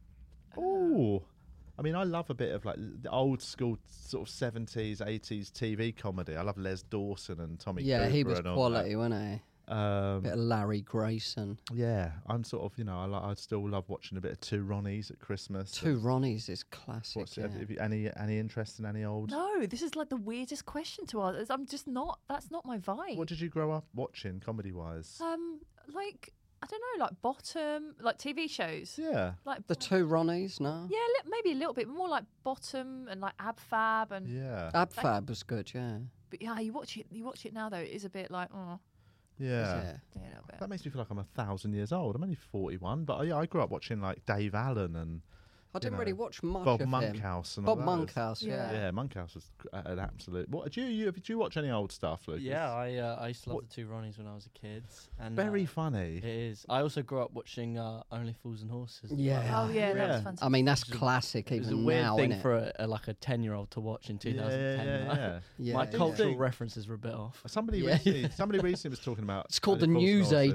H: Oh, I mean, I love a bit of like the old school sort of seventies, eighties T V comedy. I love Les Dawson and Tommy.
G: Yeah, he
H: Cooper
G: was
H: and all
G: quality, wasn't he?
H: that. Um,
G: Bit of Larry Grayson.
H: yeah, I'm sort of, you know, I like. I still love watching a bit of Two Ronnies at Christmas.
G: Two Ronnies is classic.
H: What's
G: yeah.
H: have, have you, any any interest in any old?
I: No, this is like the weirdest question to ask. I'm just not. That's not my vibe.
H: What did you grow up watching, comedy wise?
I: Um, like I don't know, like Bottom, like T V shows.
H: Yeah,
I: Like
G: The Two Ronnies, no?
I: yeah, li- maybe a little bit more like Bottom and like Ab Fab and.
H: yeah,
G: Ab Fab was good, yeah.
I: But yeah, you watch it. You watch it now though. It is a bit like oh,
H: yeah.
G: Yeah.
I: yeah, a little bit.
H: That makes me feel like I'm a thousand years old. I'm only forty-one, but I, yeah, I grew up watching like Dave Allen and
G: I didn't
H: know,
G: really watch much
H: Bob
G: of him.
H: Monkhouse and
G: Bob
H: all those.
G: Monkhouse, yeah.
I: Yeah.
H: Yeah, Monkhouse was g- an absolute. What did you, you did you watch any old stuff, Lucas?
F: Yeah, I uh, I used to love
H: What-
F: the Two Ronnies when I was a kid. And
H: very
F: uh,
H: funny.
F: It is. I also grew up watching uh, Only Fools and Horses. as
G: Yeah.
F: well.
I: Oh yeah, that was
H: Yeah.
I: fantastic.
G: I mean, that's
F: It was a-
G: classic
F: It was a
G: even
F: weird
G: now,
F: thing
G: innit?
F: for a, a, like a ten-year-old to watch in two
H: Yeah,
F: thousand ten.
H: yeah, yeah, yeah.
G: Yeah,
F: My
G: yeah.
F: cultural
H: Think-
F: references were a bit off.
H: Somebody
G: Yeah.
H: recently, somebody recently was talking about.
G: It's called the
H: Only Fools and
G: news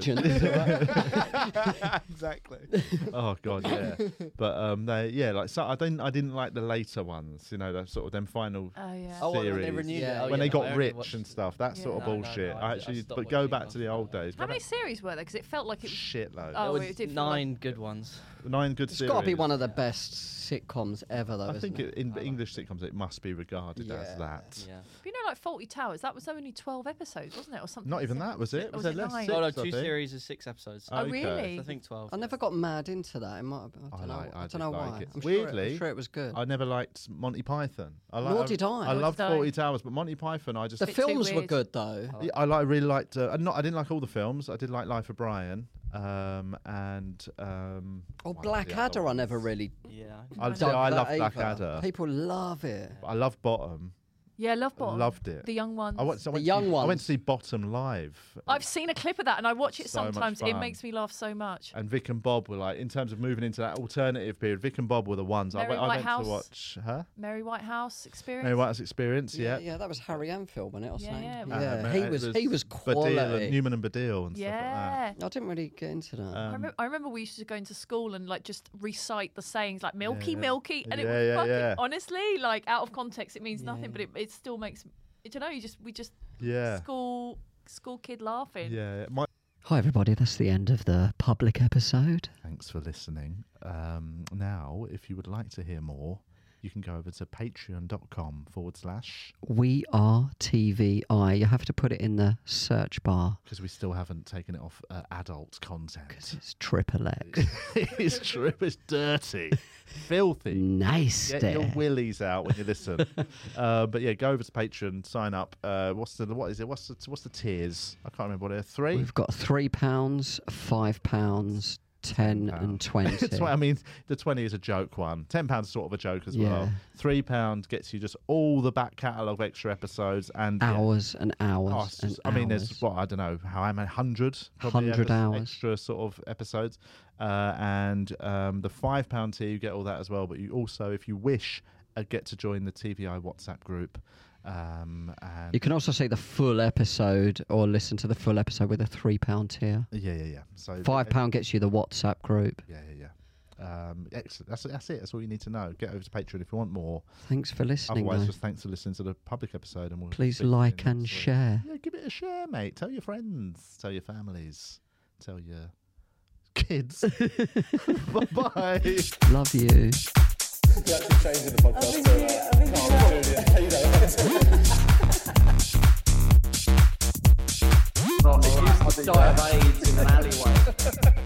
H: Horses.
G: agent.
H: Exactly. Oh god, yeah. But um, they yeah, like so I didn't I didn't like the later ones. You know, that sort of them final
I: Oh yeah.
F: Oh, well, when they
H: series.
F: renewed
G: Yeah.
F: it. Oh,
H: when
F: yeah,
H: they
F: no, I
H: got
F: only
H: rich
F: watched
H: and
F: it.
H: stuff, that
I: Yeah.
H: sort of
F: No, no, no,
H: bullshit.
F: I
H: I
F: ju- I
H: actually,
F: stopped
H: but go
F: watching
H: back to the
F: after
H: old
F: that.
H: days.
I: How many series were there? Because it felt like it was
H: Shitload.
I: Oh,
F: There
I: it
F: was
I: did feel
F: nine
I: like-
F: good ones.
H: Nine good
G: It's
H: series.
G: got to be one of the best sitcoms ever, though,
H: I
G: isn't
H: think
G: it?
H: it, in English sitcoms it must be regarded as
G: Yeah.
H: that.
F: Yeah.
I: But you know, like Faulty Towers, that was only twelve episodes, wasn't it, or something?
H: Not even
I: Six-
H: that, was it?
I: Or
H: Was
I: was
H: there
I: it
H: less?
I: nine?
H: Six,
F: Oh no,
H: I
F: two
H: think.
F: series is six episodes.
I: Oh,
H: Okay.
I: really?
F: I think twelve.
G: I never got mad into that. It might have, I
H: I
G: don't know.
H: like- I
G: I
H: did
G: don't know
H: like
G: why.
H: it.
G: I'm sure it-
H: Weirdly,
G: I'm sure it was good.
H: I never liked Monty Python. I
G: Nor did I.
H: I
G: Nor
H: loved
I: did I.
H: Forty Towers, but Monty Python, I just
G: the
I: Bit too
G: films were
I: weird.
G: good, though.
H: Yeah, I like really liked. Uh, not I didn't like all the films. I did like Life of Brian, um, and um,
G: Oh,
H: one of the
G: Blackadder,
H: other
G: I never
H: ones.
G: really
F: Yeah.
H: I,
G: dug
H: yeah, I
G: that
H: love
G: either.
H: Blackadder.
G: People love it.
H: I love Bottom.
I: Yeah, Love
H: I
I: Bottom.
H: loved it.
I: The young ones.
H: I went, I
G: The
H: went
G: young
H: to see, I went
G: ones.
H: to see Bottom live.
I: I've seen a clip of that, and I watch it
H: So much
I: sometimes. It
H: fun.
I: makes me laugh so much.
H: And Vic and Bob were like, in terms of moving into that alternative period, Vic and Bob were the ones. I
I: Mary
H: went, I went
I: Whitehouse.
H: to watch her.
I: Mary Whitehouse experience.
H: Mary Whitehouse Experience, yeah.
G: yeah, that was Harry Enfield, wasn't it? Or
I: Yeah,
G: something?
I: yeah.
H: Uh,
G: yeah.
H: Ma-
G: he
H: it
G: was he was
H: Baddiel
G: quality.
H: and Newman and Baddiel and stuff like
I: Yeah.
G: I didn't really get into that.
H: that.
I: I,
H: Um,
I: remember, I remember we used to go into school and like just recite the sayings like milky,
H: Yeah.
I: milky, and it
H: Yeah,
I: was
H: yeah,
I: fucking
H: yeah.
I: honestly like out of context it means nothing,
G: Yeah.
I: but it, it still makes you know you just we just
H: yeah.
I: school school kid laughing.
H: Yeah. My,
G: Hi, everybody. That's the end of the public episode.
H: Thanks for listening. Um, now, if you would like to hear more, you can go over to patreon.com forward slash,
G: We are T V I. You have to put it in the search bar
H: because we still haven't taken it off uh, adult
G: because
H: content.
G: it's triple X.
H: It's true. It's dirty, filthy.
G: Nice.
H: Get your willies out when you listen. uh, but yeah, go over to Patreon, sign up. Uh, what's the what is it? What's the what's the tiers? I can't remember what they're. Three.
G: We've got three pounds, five pounds, ten, and twenty.
H: Tw- I mean, the twenty is a joke one. Ten pounds sort of a joke as well.
G: Yeah.
H: Three pound gets you just all the back catalogue extra episodes and yeah.
G: Hours and hours
H: Oh, it's
G: and
H: just- I mean,
G: hours.
H: there's what I don't know how many hundred, probably
G: Hundred
H: epis-
G: hours.
H: extra sort of episodes, uh, and um, the five pound tier you get all that as well. But you also, if you wish, uh, get to join the T V I WhatsApp group. Um, and
G: You can also see the full episode or listen to the full episode with a three pound tier.
H: yeah, yeah, yeah. So
G: Five pound gets you the WhatsApp group.
H: Yeah, yeah, yeah. Um, excellent. That's that's it. That's all you need to know. Get over to Patreon if you want more.
G: Thanks for listening.
H: Otherwise,
G: though.
H: just thanks for listening to the public episode, and we'll
G: Please
H: speak to you
G: like and
H: next week.
G: share.
H: Yeah, give it a share, mate. Tell your friends. Tell your families. Tell your kids. Bye bye.
G: Love you.
E: You're actually changing the podcast. so, uh, no, brilliant. You know,
F: It used to die of AIDS in an alleyway.